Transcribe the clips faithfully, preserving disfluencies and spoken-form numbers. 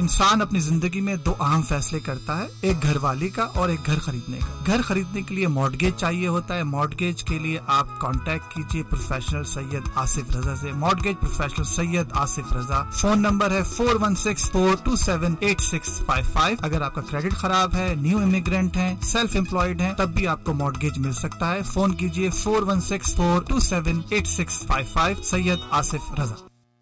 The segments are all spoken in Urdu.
انسان اپنی زندگی میں دو اہم فیصلے کرتا ہے، ایک گھر والی کا اور ایک گھر خریدنے کا۔ گھر خریدنے کے لیے مارٹگیج چاہیے ہوتا ہے۔ مارٹگیج کے لیے آپ کانٹیکٹ کیجئے پروفیشنل سید آصف رضا سے۔ Mortgage professional Syed Asif Raza, phone number ہے four one six four two seven eight six five five. اگر آپ کا کریڈٹ خراب ہے، نیو امیگرینٹ ہیں، سیلف امپلائڈ ہیں، تب بھی آپ کو مارٹگیج مل سکتا ہے۔ فون کیجئے four one six four two seven eight six five five. Syed Asif Raza.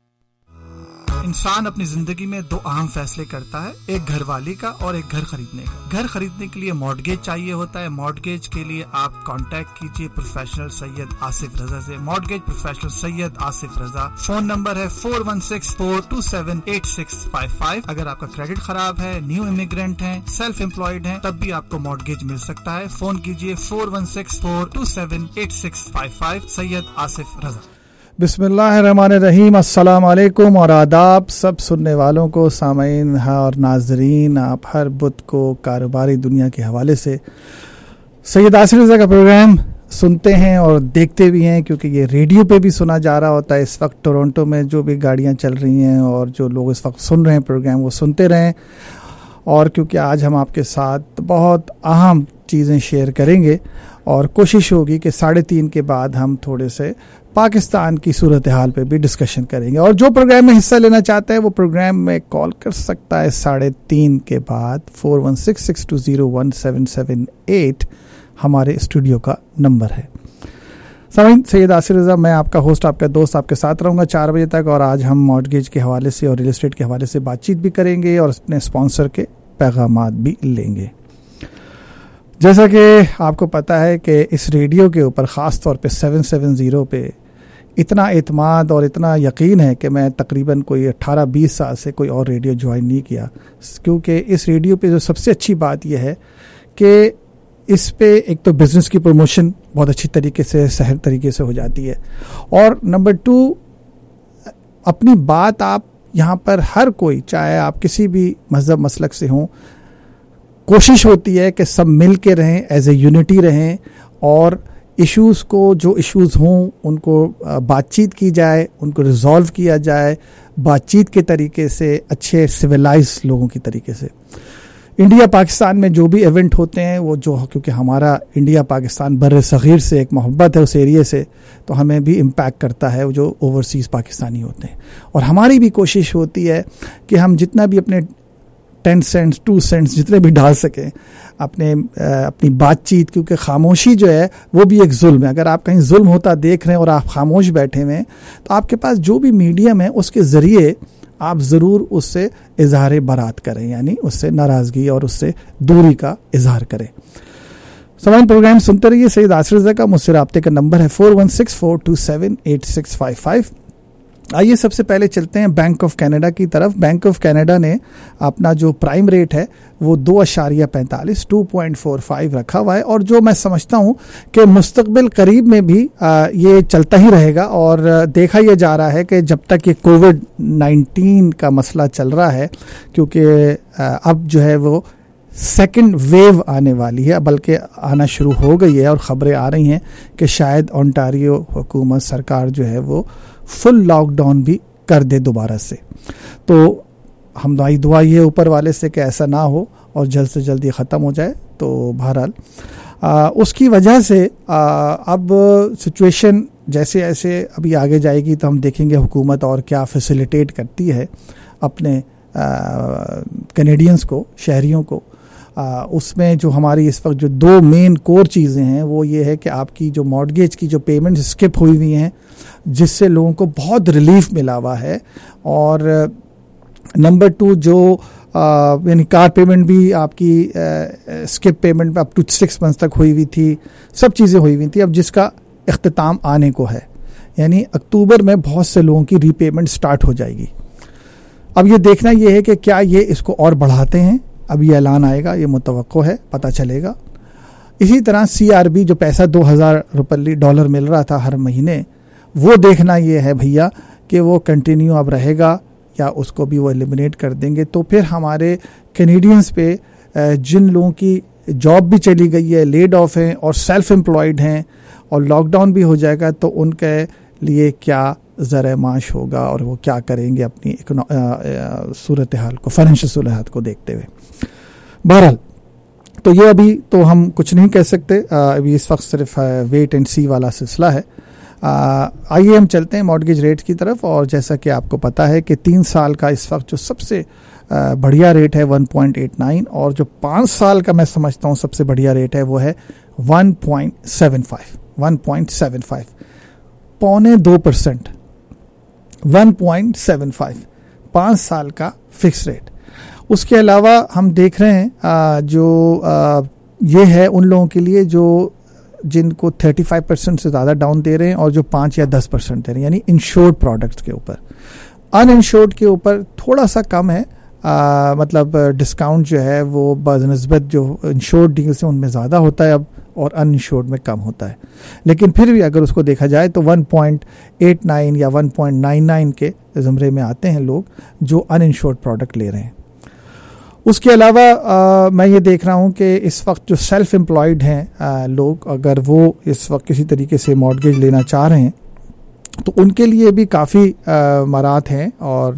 انسان اپنی زندگی میں دو اہم فیصلے کرتا ہے، ایک گھر والی کا اور ایک گھر خریدنے کا۔ گھر خریدنے کے لیے مارٹگیج چاہیے ہوتا ہے۔ مارٹگیج کے لیے آپ کانٹیکٹ کیجئے پروفیشنل سید آصف رضا سے۔ Mortgage professional Syed Asif Raza, phone number ہے four one six four two seven eight six five five. اگر آپ کا کریڈٹ خراب ہے، نیو امیگرینٹ ہیں، سیلف امپلائڈ ہیں، تب بھی آپ کو مارٹگیج مل سکتا ہے۔ فون کیجئے four one six four two seven eight six five five. Syed Asif Raza. بسم اللہ الرحمن الرحیم۔ السلام علیکم اور آداب سب سننے والوں کو، سامعین اور ناظرین۔ آپ ہر بدھ کو کاروباری دنیا کے حوالے سے سید آصف رضا کا پروگرام سنتے ہیں اور دیکھتے بھی ہیں، کیونکہ یہ ریڈیو پہ بھی سنا جا رہا ہوتا ہے۔ اس وقت ٹورنٹو میں جو بھی گاڑیاں چل رہی ہیں اور جو لوگ اس وقت سن رہے ہیں پروگرام، وہ سنتے رہیں۔ اور کیونکہ آج ہم آپ کے ساتھ بہت اہم چیزیں شیئر کریں گے اور کوشش ہوگی کہ ساڑھے تین کے بعد ہم تھوڑے سے پاکستان کی صورتحال پہ بھی ڈسکشن کریں گے۔ اور جو پروگرام میں حصہ لینا چاہتا ہے وہ پروگرام میں کال کر سکتا ہے ساڑھے تین کے بعد۔ Four one six six two zero one seven seven eight ہمارے اسٹوڈیو کا نمبر ہے۔ سامعین، سید آصف رضا، میں آپ کا ہوسٹ، آپ کا دوست، آپ کے ساتھ رہوں گا چار بجے تک، اور آج ہم مارٹگیج کے حوالے سے اور ریل اسٹیٹ کے حوالے سے بات چیت بھی کریں گے اور اپنے اسپانسر کے پیغامات بھی لیں گے۔ جیسا کہ آپ کو پتہ ہے کہ اس ریڈیو کے اوپر خاص طور پہ سیون سیون زیرو پہ اتنا اعتماد اور اتنا یقین ہے کہ میں تقریباً کوئی اٹھارہ بیس سال سے کوئی اور ریڈیو جوائن نہیں کیا، کیونکہ اس ریڈیو پہ جو سب سے اچھی بات یہ ہے کہ اس پہ ایک تو بزنس کی پروموشن بہت اچھی طریقے سے، صحیح طریقے سے ہو جاتی ہے، اور نمبر ٹو اپنی بات آپ یہاں پر ہر کوئی، چاہے آپ کسی بھی مذہب مسلک سے ہوں، کوشش ہوتی ہے کہ سب مل کے رہیں، ایز اے یونٹی رہیں، اور ایشوز کو، جو ایشوز ہوں ان کو بات چیت کی جائے، ان کو ریزالو کیا جائے بات چیت کے طریقے سے، اچھے سویلائز لوگوں کی طریقے سے۔ انڈیا پاکستان میں جو بھی ایونٹ ہوتے ہیں وہ جو، کیونکہ ہمارا انڈیا پاکستان بر صغیر سے ایک محبت ہے اس ایریے سے، تو ہمیں بھی امپیکٹ کرتا ہے جو اوورسیز پاکستانی ہوتے ہیں، اور ہماری بھی کوشش ہوتی ہے کہ ہم جتنا بھی اپنے ٹین سینٹس ٹو سینٹس جتنے بھی ڈال سکیں اپنے اپنی بات چیت، کیونکہ خاموشی جو ہے وہ بھی ایک ظلم ہے۔ اگر آپ کہیں ظلم ہوتا دیکھ رہے ہیں اور آپ خاموش بیٹھے ہوئے ہیں، تو آپ کے پاس جو بھی میڈیم ہے اس کے ذریعے آپ ضرور اس سے اظہار برات کریں، یعنی اس سے ناراضگی اور اس سے دوری کا اظہار کریں۔ سامان پروگرام سنتے رہیے۔ سید آصف رضا کا مجھ سے رابطے کا نمبر ہے four one six four two seven eight six five five. آئیے سب سے پہلے چلتے ہیں بینک آف کینیڈا کی طرف۔ بینک آف کینیڈا نے اپنا جو پرائم ریٹ ہے وہ دو اشاریہ پینتالیس ٹو پوائنٹ فور فائیو رکھا ہوا ہے، اور جو میں سمجھتا ہوں کہ مستقبل قریب میں بھی یہ چلتا ہی رہے گا، اور دیکھا یہ جا رہا ہے کہ جب تک یہ کووڈ نائنٹین کا مسئلہ چل رہا ہے، کیونکہ اب جو ہے وہ سیکنڈ ویو آنے والی ہے، بلکہ آنا شروع ہو گئی ہے، اور خبریں آ رہی ہیں کہ شاید اونٹاریو حکومت سرکار جو ہے وہ فل لاک ڈاؤن بھی کر دے دوبارہ سے۔ تو ہم دعائی دعا یہ اوپر والے سے کہ ایسا نہ ہو اور جلد سے جلد یہ ختم ہو جائے۔ تو بہرحال آ, اس کی وجہ سے آ, اب سچویشن جیسے جیسے ابھی آگے جائے گی تو ہم دیکھیں گے حکومت اور کیا فیسیلیٹیٹ کرتی ہے اپنے کینیڈینز کو، شہریوں کو۔ آ, اس میں جو ہماری اس وقت جو دو مین کور چیزیں ہیں وہ یہ ہے کہ آپ کی جو مارٹگیج کی جو پیمنٹ اسکپ ہوئی ہوئی ہیں، جس سے لوگوں کو بہت ریلیف ملا ہوا ہے، اور نمبر ٹو جو یعنی کار پیمنٹ بھی آپ کی skip payment up to six months تک ہوئی ہوئی تھی، سب چیزیں ہوئی ہوئی تھیں، اب جس کا اختتام آنے کو ہے، یعنی اکتوبر میں بہت سے لوگوں کی ری پیمنٹ سٹارٹ ہو جائے گی۔ اب یہ دیکھنا یہ ہے کہ کیا یہ اس کو اور بڑھاتے ہیں، اب یہ اعلان آئے گا، یہ متوقع ہے، پتہ چلے گا۔ اسی طرح سی آر بی جو پیسہ دو ہزار روپے ڈالر مل رہا تھا ہر مہینے، وہ دیکھنا یہ ہے بھیا کہ وہ کنٹینیو اب رہے گا یا اس کو بھی وہ ایلیمنیٹ کر دیں گے۔ تو پھر ہمارے کینیڈینز پہ جن لوگوں کی جاب بھی چلی گئی ہے، لیڈ آف ہیں اور سیلف امپلائڈ ہیں، اور لاک ڈاؤن بھی ہو جائے گا، تو ان کے لیے کیا ذرائع معاش ہوگا اور وہ کیا کریں گے اپنی صورتحال کو، فائنینشیل صورتحال کو دیکھتے ہوئے. بہرحال تو یہ ابھی تو ہم کچھ نہیں کہہ سکتے، ابھی اس وقت صرف ویٹ اینڈ سی والا سلسلہ ہے. آئیے ہم چلتے ہیں مارٹگیج ریٹ کی طرف. اور جیسا کہ آپ کو پتہ ہے کہ تین سال کا اس وقت جو سب سے بڑھیا ریٹ ہے ون پوائنٹ ایٹ نائن، اور جو پانچ سال کا میں سمجھتا ہوں سب سے بڑھیا ریٹ ہے وہ ہے one point seven five one point seven five پونے دو percent one point seven five پانچ سال کا فکس ریٹ. اس کے علاوہ ہم دیکھ رہے ہیں جو یہ ہے ان لوگوں کے لیے جو جن کو تھرٹی فائیو پرسینٹ سے زیادہ ڈاؤن دے رہے ہیں اور جو پانچ یا دس پرسینٹ دے رہے ہیں، یعنی انشورڈ پروڈکٹس کے اوپر. ان انشورڈ کے اوپر تھوڑا سا کم ہے، آ, مطلب ڈسکاؤنٹ جو ہے وہ بنسبت جو انشورڈ ڈیلز ہیں ان میں زیادہ ہوتا ہے اب، اور ان انشورڈ میں کم ہوتا ہے. لیکن پھر بھی اگر اس کو دیکھا جائے تو ون پوائنٹ ایٹ نائن یا ون پوائنٹ نائن نائن کے زمرے میں آتے ہیں لوگ جو ان انشورڈ پروڈکٹ لے رہے ہیں. اس کے علاوہ آ, میں یہ دیکھ رہا ہوں کہ اس وقت جو سیلف امپلائڈ ہیں آ, لوگ، اگر وہ اس وقت کسی طریقے سے مارٹگیج لینا چاہ رہے ہیں تو ان کے لیے بھی کافی مرات ہیں، اور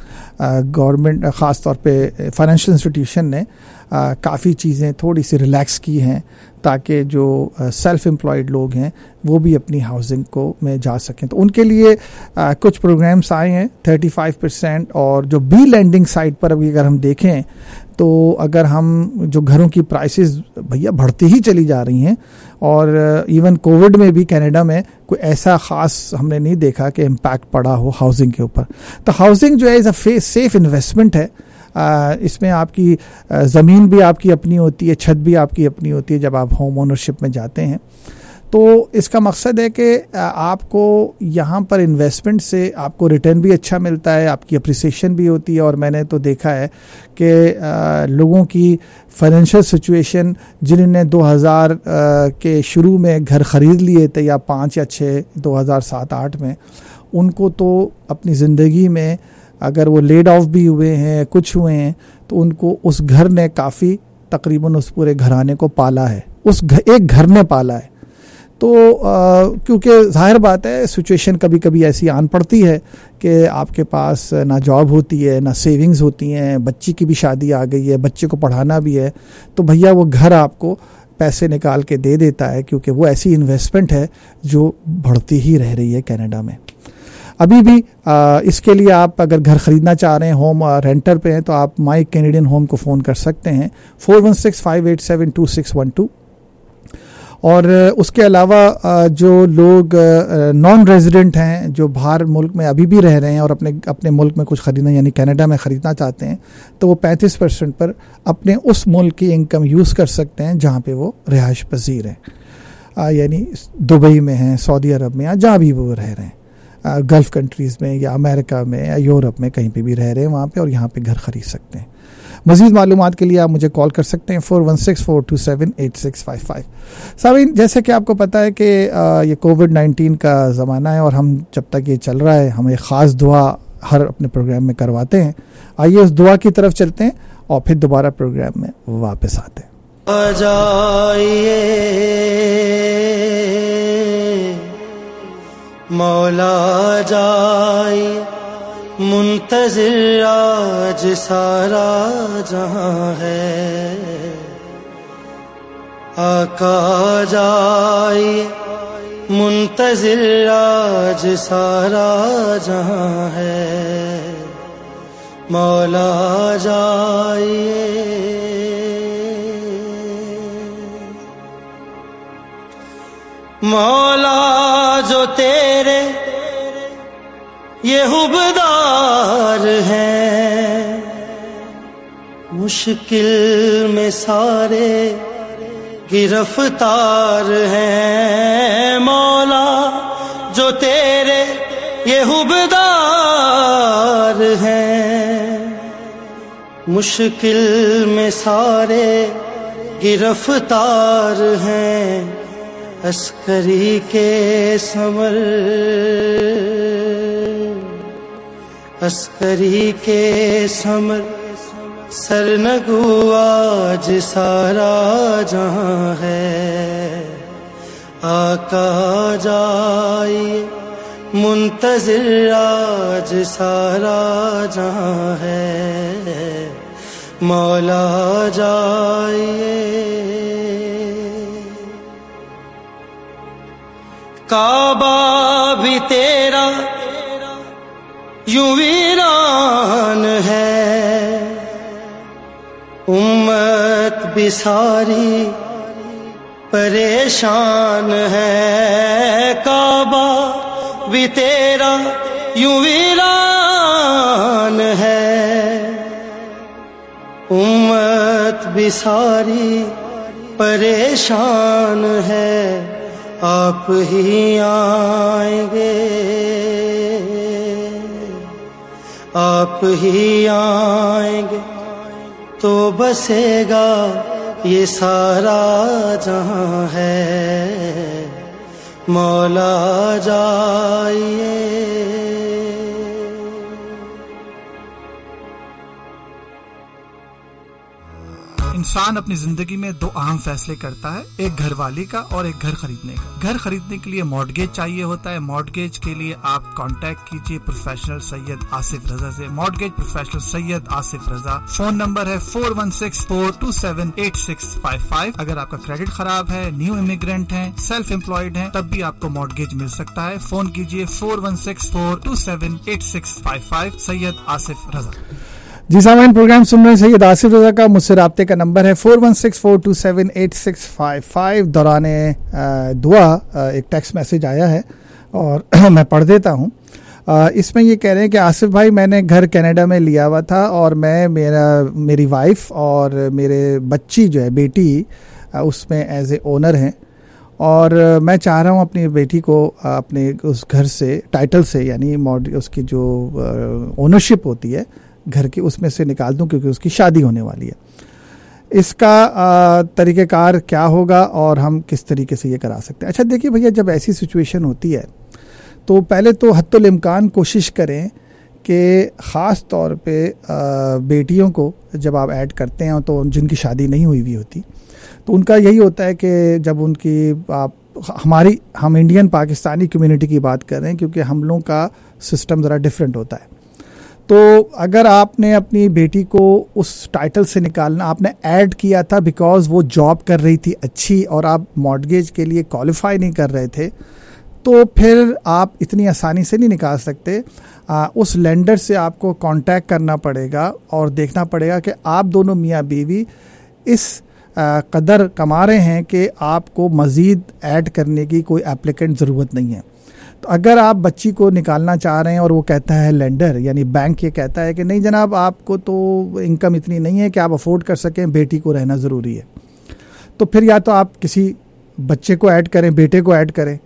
گورنمنٹ خاص طور پہ فائنینشیل انسٹیٹیوشن نے آ, کافی چیزیں تھوڑی سی ریلیکس کی ہیں تاکہ جو سیلف امپلائڈ لوگ ہیں وہ بھی اپنی ہاؤسنگ کو میں جا سکیں. تو ان کے لیے آ, کچھ پروگرامس آئے ہیں تھرٹی فائیو پرسینٹ. اور جو بی لینڈنگ سائٹ پر ابھی اگر ہم دیکھیں تو اگر ہم جو گھروں کی پرائسز بھیا بڑھتی ہی چلی جا رہی ہیں، اور ایون کووڈ میں بھی کینیڈا میں کوئی ایسا خاص ہم نے نہیں دیکھا کہ امپیکٹ پڑا ہو ہاؤسنگ کے اوپر. تو ہاؤسنگ جو ہے از اے سیف انویسٹمنٹ ہے. اس میں آپ کی زمین بھی آپ کی اپنی ہوتی ہے، چھت بھی آپ کی اپنی ہوتی ہے جب آپ ہوم اونرشپ میں جاتے ہیں. تو اس کا مقصد ہے کہ آپ کو یہاں پر انویسٹمنٹ سے آپ کو ریٹرن بھی اچھا ملتا ہے، آپ کی اپریسیشن بھی ہوتی ہے. اور میں نے تو دیکھا ہے کہ لوگوں کی فائنینشیل سچویشن جنہوں نے دو ہزار کے شروع میں گھر خرید لیے تھے یا پانچ یا چھ دو ہزار سات آٹھ میں، ان کو تو اپنی زندگی میں اگر وہ لیڈ آف بھی ہوئے ہیں کچھ ہوئے ہیں تو ان کو اس گھر نے کافی تقریباً اس پورے گھرانے کو پالا ہے، اس ایک گھر نے پالا ہے. تو کیونکہ ظاہر بات ہے سچویشن کبھی کبھی ایسی آن پڑتی ہے کہ آپ کے پاس نہ جاب ہوتی ہے، نہ سیونگز ہوتی ہیں، بچی کی بھی شادی آ گئی ہے، بچے کو پڑھانا بھی ہے، تو بھیا وہ گھر آپ کو پیسے نکال کے دے دیتا ہے، کیونکہ وہ ایسی انویسٹمنٹ ہے جو بڑھتی ہی رہ رہی ہے کینیڈا میں. ابھی بھی آ, اس کے لیے آپ اگر گھر خریدنا چاہ رہے ہیں، ہوم رینٹر پہ ہیں، تو آپ مائی کینیڈین ہوم کو فون کر سکتے ہیں four one six five eight seven two six one two. اور اس کے علاوہ جو لوگ نان ریزیڈنٹ ہیں، جو باہر ملک میں ابھی بھی رہ رہے ہیں اور اپنے اپنے ملک میں کچھ خریدنا یعنی کینیڈا میں خریدنا چاہتے ہیں، تو وہ پینتیس پرسینٹ پر اپنے اس ملک کی انکم یوز کر سکتے ہیں جہاں پہ وہ رہائش پذیر ہیں، یعنی دبئی میں ہیں، سعودی عرب میں، یا جہاں بھی وہ رہ رہے ہیں، گلف کنٹریز میں یا امریکہ میں یا یورپ میں کہیں پہ بھی رہ رہے ہیں وہاں پہ، اور یہاں پہ گھر خرید سکتے ہیں. مزید معلومات کے لیے آپ مجھے کال کر سکتے ہیں four one six four two seven eight six five five. سامعین، جیسے کہ آپ کو پتہ ہے کہ یہ کووڈ نائنٹین کا زمانہ ہے، اور ہم جب تک یہ چل رہا ہے ہم ایک خاص دعا ہر اپنے پروگرام میں کرواتے ہیں. آئیے اس دعا کی طرف چلتے ہیں اور پھر دوبارہ پروگرام میں واپس آتے ہیں. مولا جائے منتظر آج سارا جہاں ہے، آقا جائے منتظر آج سارا جہاں ہے، مولا جائے. مولا جو تیرے یہ حبدار ہیں، مشکل میں سارے گرفتار ہیں، مولا جو تیرے یہ حبدار ہیں، مشکل میں سارے گرفتار ہیں، عسکری کے ثمر عسکری کے ثمر سرنگو آج سارا جہاں ہے، آقا جائے منتظر آج سارا جہاں ہے، مولا جائیے۔ کعبہ بھی تیرا یوں ویران ہے، امت بھی ساری پریشان ہے۔ کعبہ بھی تیرا یوں ویران ہے، امت بھی ساری پریشان ہے۔ آپ ہی آئیں گے، آپ ہی آئیں گے تو بسے گا یہ سارا جہاں ہے، مولا جائیے۔ انسان اپنی زندگی میں دو اہم فیصلے کرتا ہے، ایک گھر والی کا اور ایک گھر خریدنے کا۔ گھر خریدنے کے لیے مارٹگیج چاہیے ہوتا ہے، مارٹگیج کے لیے آپ کانٹیکٹ کیجئے پروفیشنل سید آصف رضا سے۔ Mortgage professional Syed Asif Raza, phone number ہے four one six four two seven eight six five five. اگر آپ کا کریڈٹ خراب ہے، نیو امیگرینٹ ہیں، سیلف امپلائڈ ہیں، تب بھی آپ کو مارٹگیج مل سکتا ہے۔ فون کیجئے four one six four two seven eight six five five, Syed Asif Raza. جی سامعین، پروگرام سن رہے ہیں سید آصف رضا کا، مجھ سے رابطے کا نمبر ہے four one six four two seven eight six five five. دوران دعا ایک ٹیکسٹ میسج آیا ہے اور میں پڑھ دیتا ہوں۔ اس میں یہ کہہ رہے ہیں کہ آصف بھائی، میں نے گھر کینیڈا میں لیا ہوا تھا اور میں میرا میری وائف اور میرے بچی جو ہے بیٹی اس میں ایز اے اونر ہیں، اور میں چاہ رہا ہوں اپنی بیٹی کو اپنے اس گھر سے ٹائٹل سے، یعنی اس کی جو اونرشپ ہوتی ہے گھر کی، اس میں سے نکال دوں کیونکہ اس کی شادی ہونے والی ہے۔ اس کا طریقہ کار کیا ہوگا اور ہم کس طریقے سے یہ کرا سکتے ہیں؟ اچھا دیکھیے بھیا، جب ایسی سچویشن ہوتی ہے تو پہلے تو حتی الامکان کوشش کریں کہ خاص طور پہ بیٹیوں کو جب آپ ایڈ کرتے ہیں تو جن کی شادی نہیں ہوئی ہوئی ہوتی، تو ان کا یہی ہوتا ہے کہ جب ان کی آپ ہماری ہم انڈین پاکستانی کمیونٹی کی بات کر رہے ہیں، کیونکہ ہم لوگوں کا سسٹم ذرا ڈیفرنٹ ہوتا ہے، تو اگر آپ نے اپنی بیٹی کو اس ٹائٹل سے نکالنا، آپ نے ایڈ کیا تھا بیکاز وہ جاب کر رہی تھی اچھی اور آپ مارٹگیج کے لیے کوالیفائی نہیں کر رہے تھے، تو پھر آپ اتنی آسانی سے نہیں نکال سکتے۔ آ, اس لینڈر سے آپ کو کانٹیکٹ کرنا پڑے گا اور دیکھنا پڑے گا کہ آپ دونوں میاں بیوی اس آ, قدر کما رہے ہیں کہ آپ کو مزید ایڈ کرنے کی کوئی اپلیکینٹ ضرورت نہیں ہے۔ تو اگر آپ بچی کو نکالنا چاہ رہے ہیں اور وہ کہتا ہے لینڈر یعنی بینک یہ کہتا ہے کہ نہیں جناب آپ کو تو انکم اتنی نہیں ہے کہ آپ افورڈ کر سکیں، بیٹی کو رہنا ضروری ہے، تو پھر یا تو آپ کسی بچے کو ایڈ کریں، بیٹے کو ایڈ کریں۔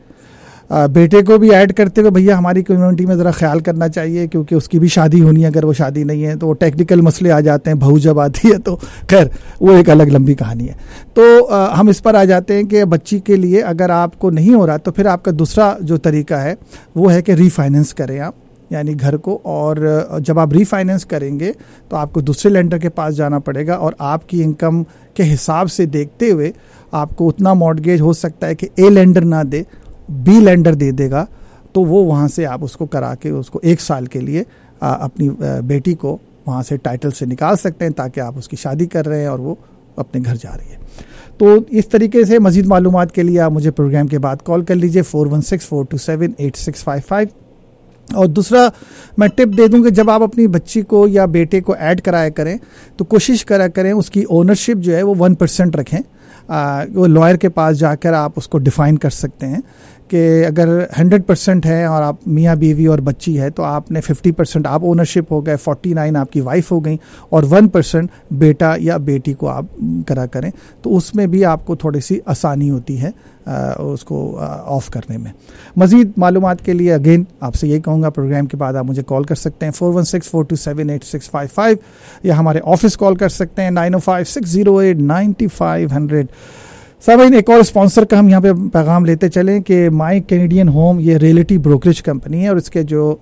بیٹے کو بھی ایڈ کرتے ہوئے بھیا ہماری کمیونٹی میں ذرا خیال کرنا چاہیے، کیونکہ اس کی بھی شادی ہونی ہے، اگر وہ شادی نہیں ہے تو وہ ٹیکنیکل مسئلے آ جاتے ہیں، بہو جب آتی ہے تو خیر وہ ایک الگ لمبی کہانی ہے۔ تو ہم اس پر آ جاتے ہیں کہ بچی کے لیے اگر آپ کو نہیں ہو رہا تو پھر آپ کا دوسرا جو طریقہ ہے وہ ہے کہ ری فائننس کریں آپ، یعنی گھر کو، اور جب آپ ری فائننس کریں گے تو آپ کو دوسرے لینڈر کے پاس جانا پڑے گا اور آپ کی انکم کے حساب سے دیکھتے ہوئے آپ کو اتنا مارٹگیج ہو سکتا ہے کہ اے لینڈر نہ دے، بی لینڈر دے دے گا، تو وہ وہاں سے آپ اس کو کرا کے اس کو ایک سال کے لیے اپنی بیٹی کو وہاں سے ٹائٹل سے نکال سکتے ہیں، تاکہ آپ اس کی شادی کر رہے ہیں اور وہ اپنے گھر جا رہی ہے۔ تو اس طریقے سے مزید معلومات کے لیے آپ مجھے پروگرام کے بعد کال کر لیجئے four one six four two seven eight six five five. اور دوسرا میں ٹپ دے دوں کہ جب آپ اپنی بچی کو یا بیٹے کو ایڈ کرایا کریں تو کوشش کرا کریں اس کی اونرشپ جو ہے وہ ون پرسینٹ رکھیں۔ وہ لائر کے پاس جا کر آپ اس کو ڈیفائن کر سکتے ہیں کہ اگر ہنڈریڈ پرسینٹ ہے اور آپ میاں بیوی اور بچی ہے تو آپ نے ففٹی پرسینٹ آپ اونرشپ ہو گئے، فورٹی نائن آپ کی وائف ہو گئیں، اور ون پرسینٹ بیٹا یا بیٹی کو آپ کرا کریں، تو اس میں بھی آپ کو تھوڑی سی آسانی ہوتی ہے اس کو آف کرنے میں۔ مزید معلومات کے لیے اگین آپ سے یہی کہوں گا پروگرام کے بعد آپ مجھے کال کر سکتے ہیں four one six four two seven eight six five five, یا ہمارے آفس کال کر سکتے ہیں nine O five six zero eight ninety five hundred. سامعین، ایک اور اسپانسر کا ہم یہاں پہ پیغام لیتے چلیں کہ مائی کینیڈین ہوم یہ ریئلٹی بروکریج کمپنی ہے، اور اس کے جو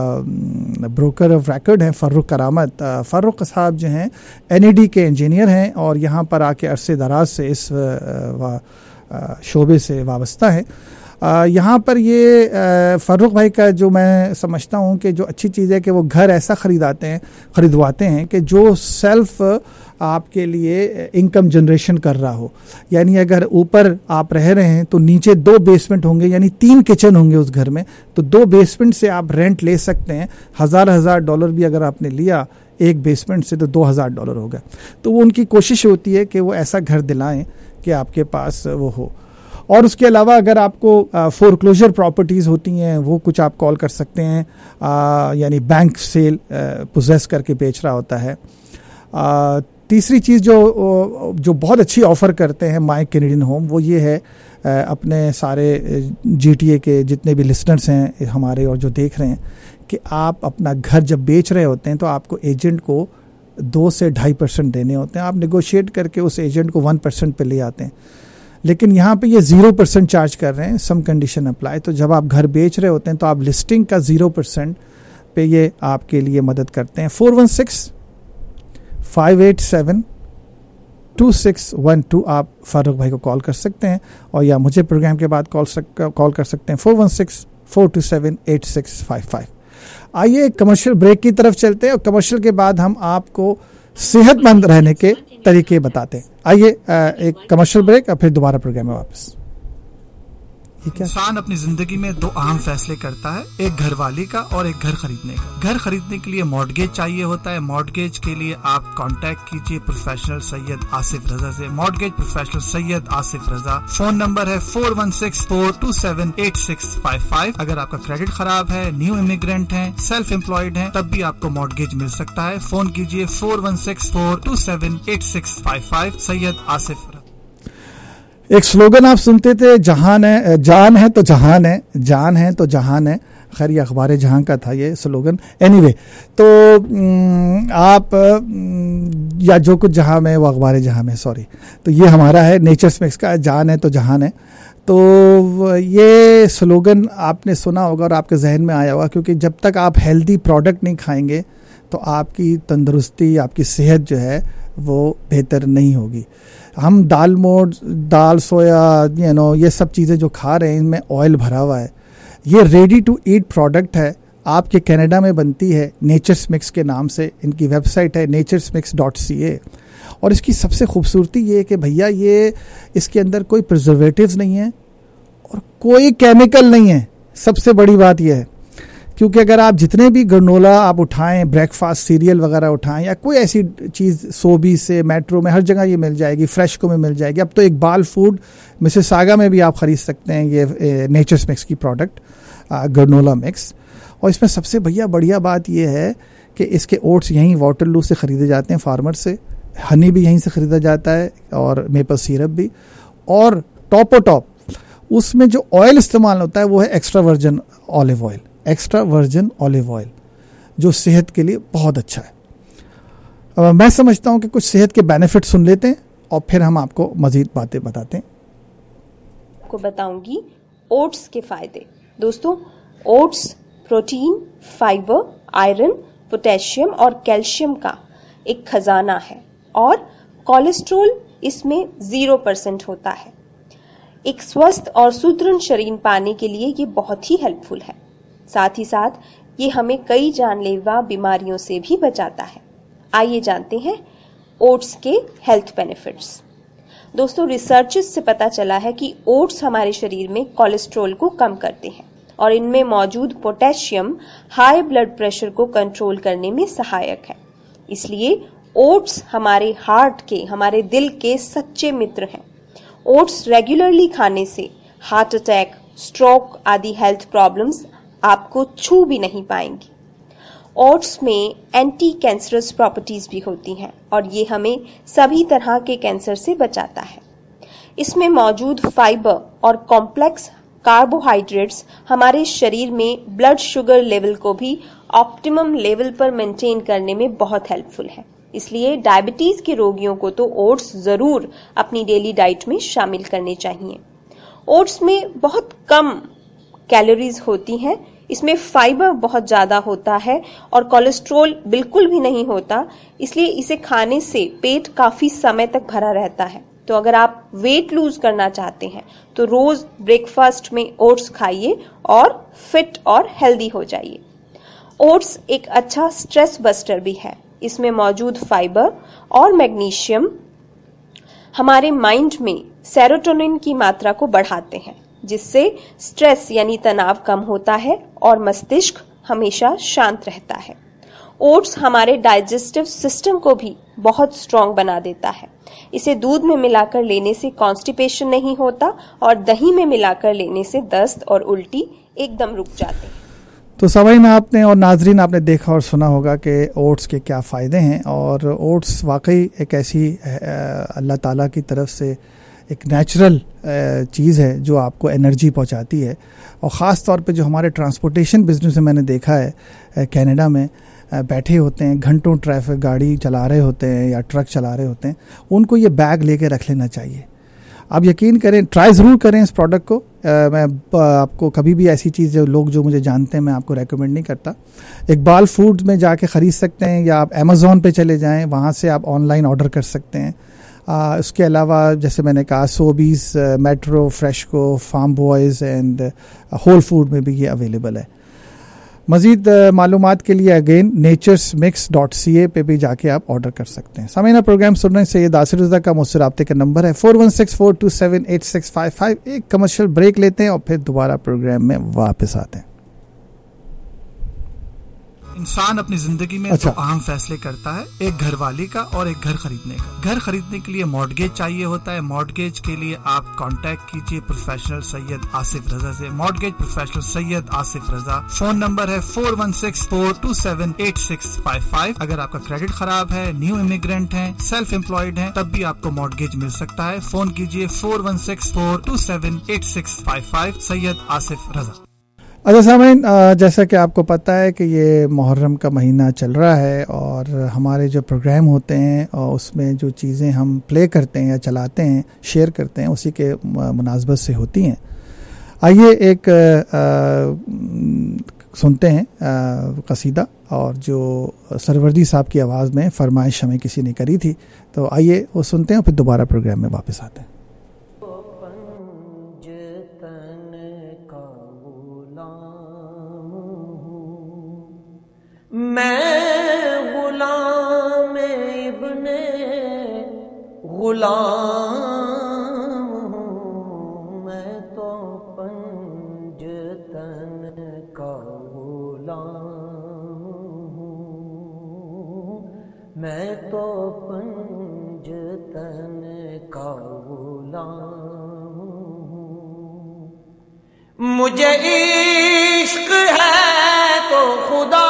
بروکر آف ریکارڈ ہیں فاروق کرامت، فاروق صاحب جو ہیں این ای ڈی کے انجینئر ہیں اور یہاں پر آ کے عرصے دراز سے اس شعبے سے وابستہ ہیں، یہاں پر یہ فاروق بھائی کا جو میں سمجھتا ہوں کہ جو اچھی چیز ہے کہ وہ گھر ایسا خریداتے ہیں خریدواتے ہیں کہ جو سیلف آپ کے لیے انکم جنریشن کر رہا ہو. یعنی اگر اوپر آپ رہ رہے ہیں تو نیچے دو بیسمنٹ ہوں گے, یعنی تین کچن ہوں گے اس گھر میں, تو دو بیسمنٹ سے آپ رینٹ لے سکتے ہیں. ہزار ہزار ڈالر بھی اگر آپ نے لیا ایک بیسمنٹ سے تو دو ہزار ڈالر ہوگا. تو وہ ان کی کوشش ہوتی ہے کہ وہ ایسا گھر دلائیں کہ آپ کے پاس وہ ہو. اور اس کے علاوہ اگر آپ کو فور کلوجر پراپرٹیز ہوتی ہیں وہ کچھ آپ کال کر سکتے ہیں, آ, یعنی بینک سیل پوزیس کر کے بیچ رہا ہوتا ہے. آ, تیسری چیز جو جو بہت اچھی آفر کرتے ہیں مائی کینیڈین ہوم وہ یہ ہے, اپنے سارے جی ٹی اے کے جتنے بھی لسنرز ہیں ہمارے اور جو دیکھ رہے ہیں, کہ آپ اپنا گھر جب بیچ رہے ہوتے ہیں تو آپ کو ایجنٹ کو دو سے ڈھائی پرسنٹ دینے ہوتے ہیں. آپ نیگوشیٹ کر کے اس ایجنٹ کو ون پرسنٹ پہ لے آتے ہیں, لیکن یہاں پہ یہ زیرو پرسنٹ چارج کر رہے ہیں, سم کنڈیشن اپلائی. تو جب آپ گھر بیچ رہے ہوتے ہیں تو آپ لسٹنگ کا زیرو پرسنٹ پہ یہ آپ کے لیے مدد کرتے ہیں. Four one six five eight seven two six one two آپ فاروق بھائی کو کال کر سکتے ہیں, اور یا مجھے پروگرام کے بعد کال کال کر سکتے ہیں four one six four two seven eight six five five. آئیے کمرشل بریک کی طرف چلتے ہیں, اور کمرشل کے بعد ہم آپ کو صحت مند رہنے کے طریقے بتاتے ہیں. آئیے ایک کمرشل بریک اور پھر دوبارہ پروگرام میں واپس. انسان اپنی زندگی میں دو اہم فیصلے کرتا ہے, ایک گھر والی کا اور ایک گھر خریدنے کا. گھر خریدنے کے لیے مارٹگیج چاہیے ہوتا ہے. مارٹگیج کے لیے آپ کانٹیکٹ کیجئے پروفیشنل سید آصف رضا سے. Mortgage professional Syed Asif Raza. Phone number ہے four one six four two seven eight six five five. اگر آپ کا کریڈٹ خراب ہے, نیو امیگرینٹ ہیں, سیلف امپلائڈ ہیں, تب بھی آپ کو مارٹگیج مل سکتا ہے. فون کیجئے four one six four two seven eight six five five. Syed Asif Raza. ایک سلوگن آپ سنتے تھے, جہان ہے جان ہے تو جہان ہے, جان ہے تو جہان ہے. خیر یہ اخبار جہاں کا تھا یہ سلوگن. اینی وے تو آپ یا جو کچھ جہاں میں وہ اخبار جہاں میں, سوری, تو یہ ہمارا ہے نیچرز مکس کا, جان ہے تو جہان ہے. تو یہ سلوگن آپ نے سنا ہوگا اور آپ کے ذہن میں آیا ہوگا, کیونکہ جب تک آپ ہیلدی پروڈکٹ نہیں کھائیں گے تو آپ کی تندرستی, آپ کی صحت جو ہے وہ بہتر نہیں ہوگی. ہم دال موٹ, دال سویا, یو نو یہ سب چیزیں جو کھا رہے ہیں ان میں آئل بھرا ہوا ہے. یہ ریڈی ٹو ایٹ پروڈکٹ ہے, آپ کے کینیڈا میں بنتی ہے نیچرز مکس کے نام سے. ان کی ویب سائٹ ہے Nature's Mix dot C A. اور اس کی سب سے خوبصورتی یہ ہے کہ بھیا یہ اس کے اندر کوئی پرزرویٹیوز نہیں ہے اور کوئی کیمیکل نہیں ہے. سب سے بڑی بات یہ ہے, کیونکہ اگر آپ جتنے بھی گرنولا آپ اٹھائیں, بریک فاسٹ سیریل وغیرہ اٹھائیں, یا کوئی ایسی چیز سوبی سے, میٹرو میں, ہر جگہ یہ مل جائے گی, فریشکو میں مل جائے گی. اب تو اقبال فوڈ مسیساگا میں بھی آپ خرید سکتے ہیں یہ نیچرز مکس کی پروڈکٹ گرنولا مکس. اور اس میں سب سے بھیا بڑھیا بات یہ ہے کہ اس کے اوٹس یہیں واٹر لو سے خریدے جاتے ہیں فارمر سے, ہنی بھی یہیں سے خریدا جاتا ہے, اور میپل سیرپ بھی. اور ٹاپ و ٹاپ اس میں جو آئل استعمال ہوتا ہے وہ ہے extra virgin olive oil, extra virgin olive oil, جو صحت کے لیے بہت اچھا ہے. میں سمجھتا ہوں کہ کچھ صحت کے بینیفٹ سن لیتے ہیں اور پھر ہم آپ کو مزید باتیں بتاتے ہیں. کو بتاؤں گی اوٹس کے فائدے. دوستوں, oats protein, fibre, iron, potassium اور کیلشیم کا ایک خزانہ ہے, اور کولیسٹرول اس میں زیرو پرسنٹ ہوتا ہے. ایک سوستھ اور سترن شریر پانے کے لیے یہ بہت ہی ہیلپ فل ہے. ساتھ ہی ساتھ یہ ہمیں کئی جان لیوا بیماریوں سے بھی بچاتا ہے. آئیے جانتے ہیں اوٹس کے ہیلتھ بینیفٹس. دوستوں, ریسرچز سے پتا چلا ہے کہ اوٹس ہمارے شریر میں کولیسٹرول کو کم کرتے ہیں, اور ان میں موجود پوٹیشیم ہائی بلڈ پریشر کو کنٹرول کرنے میں سہایک ہے. اس لیے اوٹس ہمارے ہارٹ کے, ہمارے دل کے سچے متر ہیں. اوٹس ریگولرلی کھانے سے ہارٹ اٹیک, اسٹروک آدی ہیلتھ پرابلمز آپ کو چھو بھی نہیں پائیں گی. اوٹس میں اینٹی کینسرس پراپرٹیز بھی ہوتی ہیں, اور یہ ہمیں سبھی طرح کے کینسر سے بچاتا ہے. اس میں موجود فائبر اور کمپلیکس کاربوہائیڈریٹس ہمارے شریر میں بلڈ شوگر لیول کو بھی آپٹیمم لیول پر مینٹین کرنے میں بہت ہیلپ فل ہے. اس لیے ڈائبٹیز کے روگیوں کو تو اوٹس ضرور اپنی ڈیلی ڈائٹ میں شامل کرنے چاہیے. اوٹس میں بہت کم کیلوریز ہوتی ہیں, اس میں فائبر بہت زیادہ ہوتا ہے, اور کولیسٹرول بالکل بھی نہیں ہوتا, اس لیے اسے کھانے سے پیٹ کافی سمے تک بھرا رہتا ہے. تو اگر آپ ویٹ لوز کرنا چاہتے ہیں تو روز بریک فاسٹ میں اوٹس کھائیے اور فٹ اور ہیلدی ہو جائیے. اوٹس ایک اچھا سٹریس بسٹر بھی ہے. اس میں موجود فائبر اور میگنیشیم ہمارے مائنڈ میں سیروٹونن کی ماترا کو بڑھاتے ہیں، جس سے سٹریس یعنی تناؤ کم ہوتا ہے اور مستشک ہمیشہ شانت رہتا ہے. اوٹس ہمارے ڈائجسٹو سسٹم کو بھی بہت اسٹرانگ بنا دیتا ہے. اسے دودھ میں ملا کر لینے سے کانسٹیپیشن نہیں ہوتا اور دہی میں ملا کر لینے سے دست اور الٹی ایک دم رک جاتے ہیں. تو سامعین آپ نے اور ناظرین آپ نے دیکھا اور سنا ہوگا کہ اوٹس کے کیا فائدے ہیں، اور اوٹس واقعی ایک ایسی اللہ تعالیٰ کی طرف سے ایک نیچرل چیز ہے جو آپ کو انرجی پہنچاتی ہے. اور خاص طور پہ جو ہمارے ٹرانسپورٹیشن بزنس میں میں نے دیکھا ہے کینیڈا میں بیٹھے ہوتے ہیں، گھنٹوں ٹریفک گاڑی چلا رہے ہوتے ہیں یا ٹرک چلا رہے ہوتے ہیں، ان کو یہ بیگ لے کے رکھ لینا چاہیے. آپ یقین کریں، ٹرائی ضرور کریں اس پروڈکٹ کو. میں آپ کو کبھی بھی ایسی چیز جو لوگ جو مجھے جانتے ہیں میں آپ کو ریکمینڈ نہیں کرتا. اقبال فوڈ میں جا کے خرید سکتے ہیں، یا آپ امیزون پہ چلے جائیں، وہاں سے آپ آن لائن آرڈر کر سکتے ہیں. اس کے علاوہ جیسے میں نے کہا Sobeys, Metro, FreshCo, Farm Boys and Whole Food میں بھی یہ اویلیبل ہے. مزید معلومات کے لیے again Nature's Mix dot C A پہ بھی جا کے آپ آرڈر کر سکتے ہیں. سامعین پروگرام سن رہے ہیں سید آصر رضا کا. مجھ سے رابطے کا نمبر ہے four one six four two seven eight six five five. ایک کمرشل بریک لیتے ہیں اور پھر دوبارہ پروگرام میں واپس آتے ہیں. انسان اپنی زندگی میں اچھا. دو اہم فیصلے کرتا ہے، ایک گھر والی کا اور ایک گھر خریدنے کا. گھر خریدنے کے لیے مارٹگیج چاہیے ہوتا ہے. مارٹگیج کے لیے آپ کانٹیکٹ کیجئے پروفیشنل سید آصف رضا سے. Mortgage professional Syed Asif Raza. Phone number ہے four one six four two seven eight six five five. اگر آپ کا کریڈٹ خراب ہے، نیو امیگرینٹ ہیں، سیلف امپلائڈ ہیں، تب بھی آپ کو مارٹگیج مل سکتا ہے. فون کیجئے four one six four two seven eight six five five. Syed Asif Raza. اچھا سامعین، جیسا کہ آپ کو پتہ ہے کہ یہ محرم کا مہینہ چل رہا ہے، اور ہمارے جو پروگرام ہوتے ہیں اور اس میں جو چیزیں ہم پلے کرتے ہیں یا چلاتے ہیں، شیئر کرتے ہیں، اسی کے مناسبت سے ہوتی ہیں. آئیے ایک سنتے ہیں قصیدہ، اور جو سروردی صاحب کی آواز میں فرمائش ہمیں کسی نے کری تھی، تو آئیے وہ سنتے ہیں اور پھر دوبارہ پروگرام میں واپس آتے ہیں. میں غلام ابن غلام ہوں، میں تو پنجتن کا غلام ہوں، میں تو پنجتن کا غلام ہوں. مجھے عشق ہے تو خدا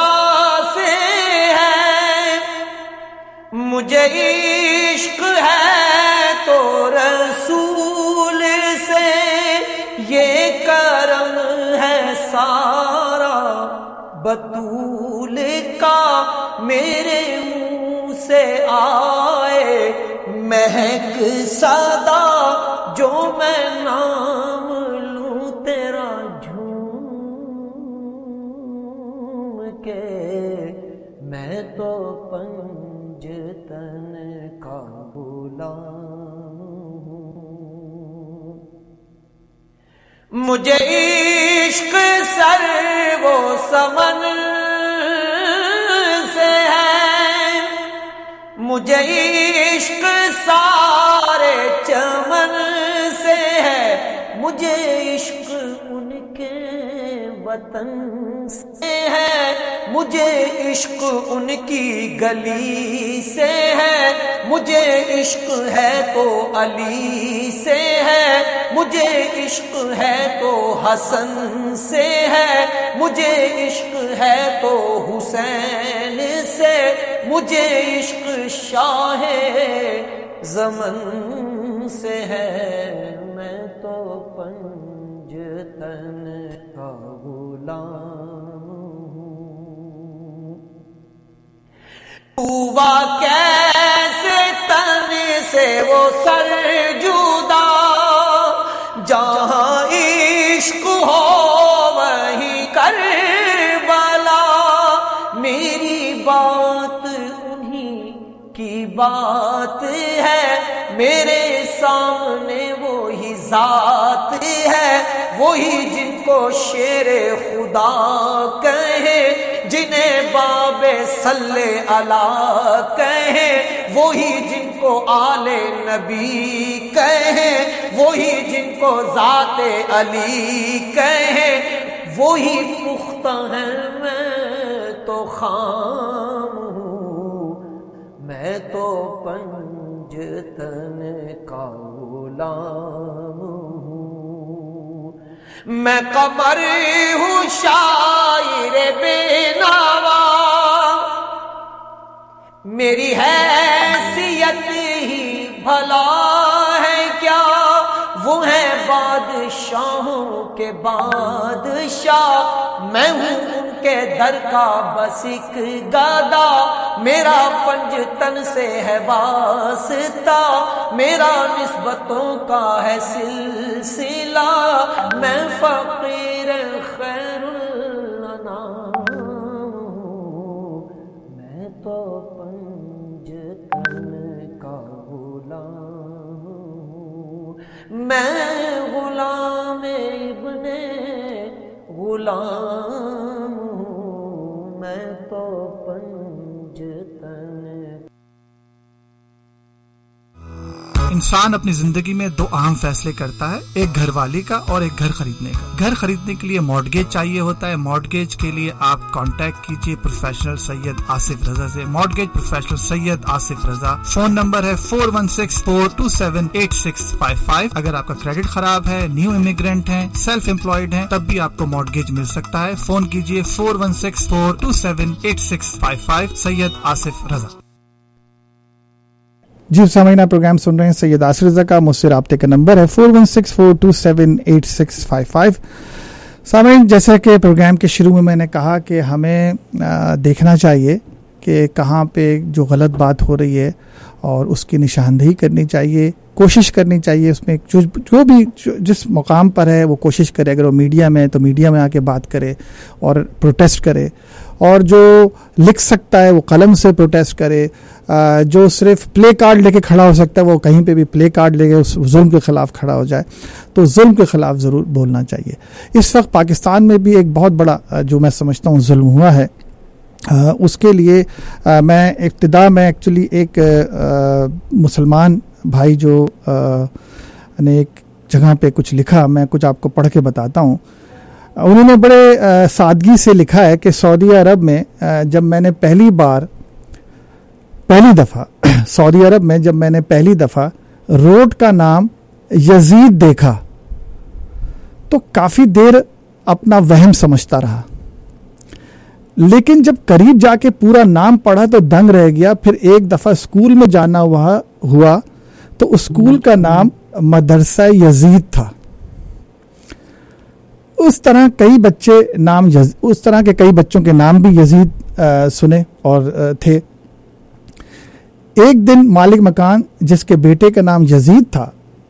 مجھے عشق ہے تو رسول سے، یہ کرم ہے سارا بطول کا میرے منہ سے آئے مہک صدا جو میں نام لوں تیرا جھوم کے. میں تو پنجتن کا غلام ہوں. مجھے عشق سر وہ سمن سے ہے، مجھے عشق سارے چمن سے ہے، مجھے عشق ان کے وطن سے ہے، مجھے عشق ان کی گلی سے ہے، مجھے عشق ہے تو علی سے ہے، مجھے عشق ہے تو حسن سے ہے، مجھے عشق ہے تو حسین سے، مجھے عشق شاہ زمن سے ہے. میں تو پنجتن کا غلام ہوں. ہوا کیسے تن سے وہ سر جدا، جہاں عشق ہو وہیں کربلا. میری بات انہی کی بات ہے، میرے سامنے وہی ذات ہے، وہی جن کو شیر خدا کہیں، جنہیں باب صلی اللہ کہیں، وہی جن کو آل نبی کہیں، وہی جن کو ذات علی کہیں، وہی پختہ ہے، میں تو خام ہوں، میں تو پنجتن کا غلام ہوں، میں قمر ہوں شاعر بے نوا، میری حیثیت ہی بھلا ہے کیا، وہ ہے بادشاہوں کے بادشاہ، میں ہوں ان کے در کا بس ایک گدا، میرا پنجتن سے ہے واسطہ، میرا نسبتوں کا ہے سلسلہ، میں فقیر خیر الانام ہوں، میں تو پنجتن کا غلام ہوں، میں غلام ابن غلام ہوں، میں تو پنجتن۔ انسان اپنی زندگی میں دو اہم فیصلے کرتا ہے، ایک گھر والی کا اور ایک گھر خریدنے کا۔ گھر خریدنے کے لیے مارٹگیج چاہیے ہوتا ہے، مارٹگیج کے لیے آپ کانٹیکٹ کیجئے پروفیشنل سید آصف رضا سے۔ Mortgage professional Syed Asif Raza, phone number ہے four one six four two seven eight six five five. اگر آپ کا کریڈٹ خراب ہے، نیو امیگرینٹ ہیں، سیلف امپلائڈ ہیں، تب بھی آپ کو مارٹگیج مل سکتا ہے۔ فون کیجئے four one six four two seven eight six five five, Syed Asif Raza. جی سامعین، پروگرام سن رہے ہیں سید آصف رضا کا، مجھ سے رابطے کا نمبر ہے four one six four two seven eight six five five. سامعین، جیسا کہ پروگرام کے شروع میں میں نے کہا کہ ہمیں دیکھنا چاہیے کہ کہاں پہ جو غلط بات ہو رہی ہے اور اس کی نشاندہی کرنی چاہیے، کوشش کرنی چاہیے اس میں جو جو بھی جس مقام پر ہے وہ کوشش کرے، اگر وہ میڈیا میں تو میڈیا میں آ کے بات کرے اور پروٹیسٹ کرے، اور جو لکھ سکتا ہے وہ قلم سے پروٹیسٹ کرے، جو صرف پلے کارڈ لے کے کھڑا ہو سکتا ہے وہ کہیں پہ بھی پلے کارڈ لے کے اس ظلم کے خلاف کھڑا ہو جائے، تو ظلم کے خلاف ضرور بولنا چاہیے۔ اس وقت پاکستان میں بھی ایک بہت بڑا جو میں سمجھتا ہوں ظلم ہوا ہے، اس کے لیے میں ابتدا میں ایکچولی ایک مسلمان بھائی جو نے ایک جگہ پہ کچھ لکھا، میں کچھ آپ کو پڑھ کے بتاتا ہوں۔ انہوں نے بڑے سادگی سے لکھا ہے کہ سعودی عرب میں جب میں نے پہلی بار پہلی دفعہ سعودی عرب میں جب میں نے پہلی دفعہ روڈ کا نام یزید دیکھا تو کافی دیر اپنا وہم سمجھتا رہا، لیکن جب قریب جا کے پورا نام پڑھا تو دنگ رہ گیا۔ پھر ایک دفعہ اسکول میں جانا ہوا ہوا تو اسکول کا نام مدرسہ یزید تھا۔ اس طرح کئی بچے نام یز... اس طرح کے کئی بچوں کے نام بھی یزید سنے اور تھے۔ ایک دن مالک مکان جس کے بیٹے کا نام یزید تھا،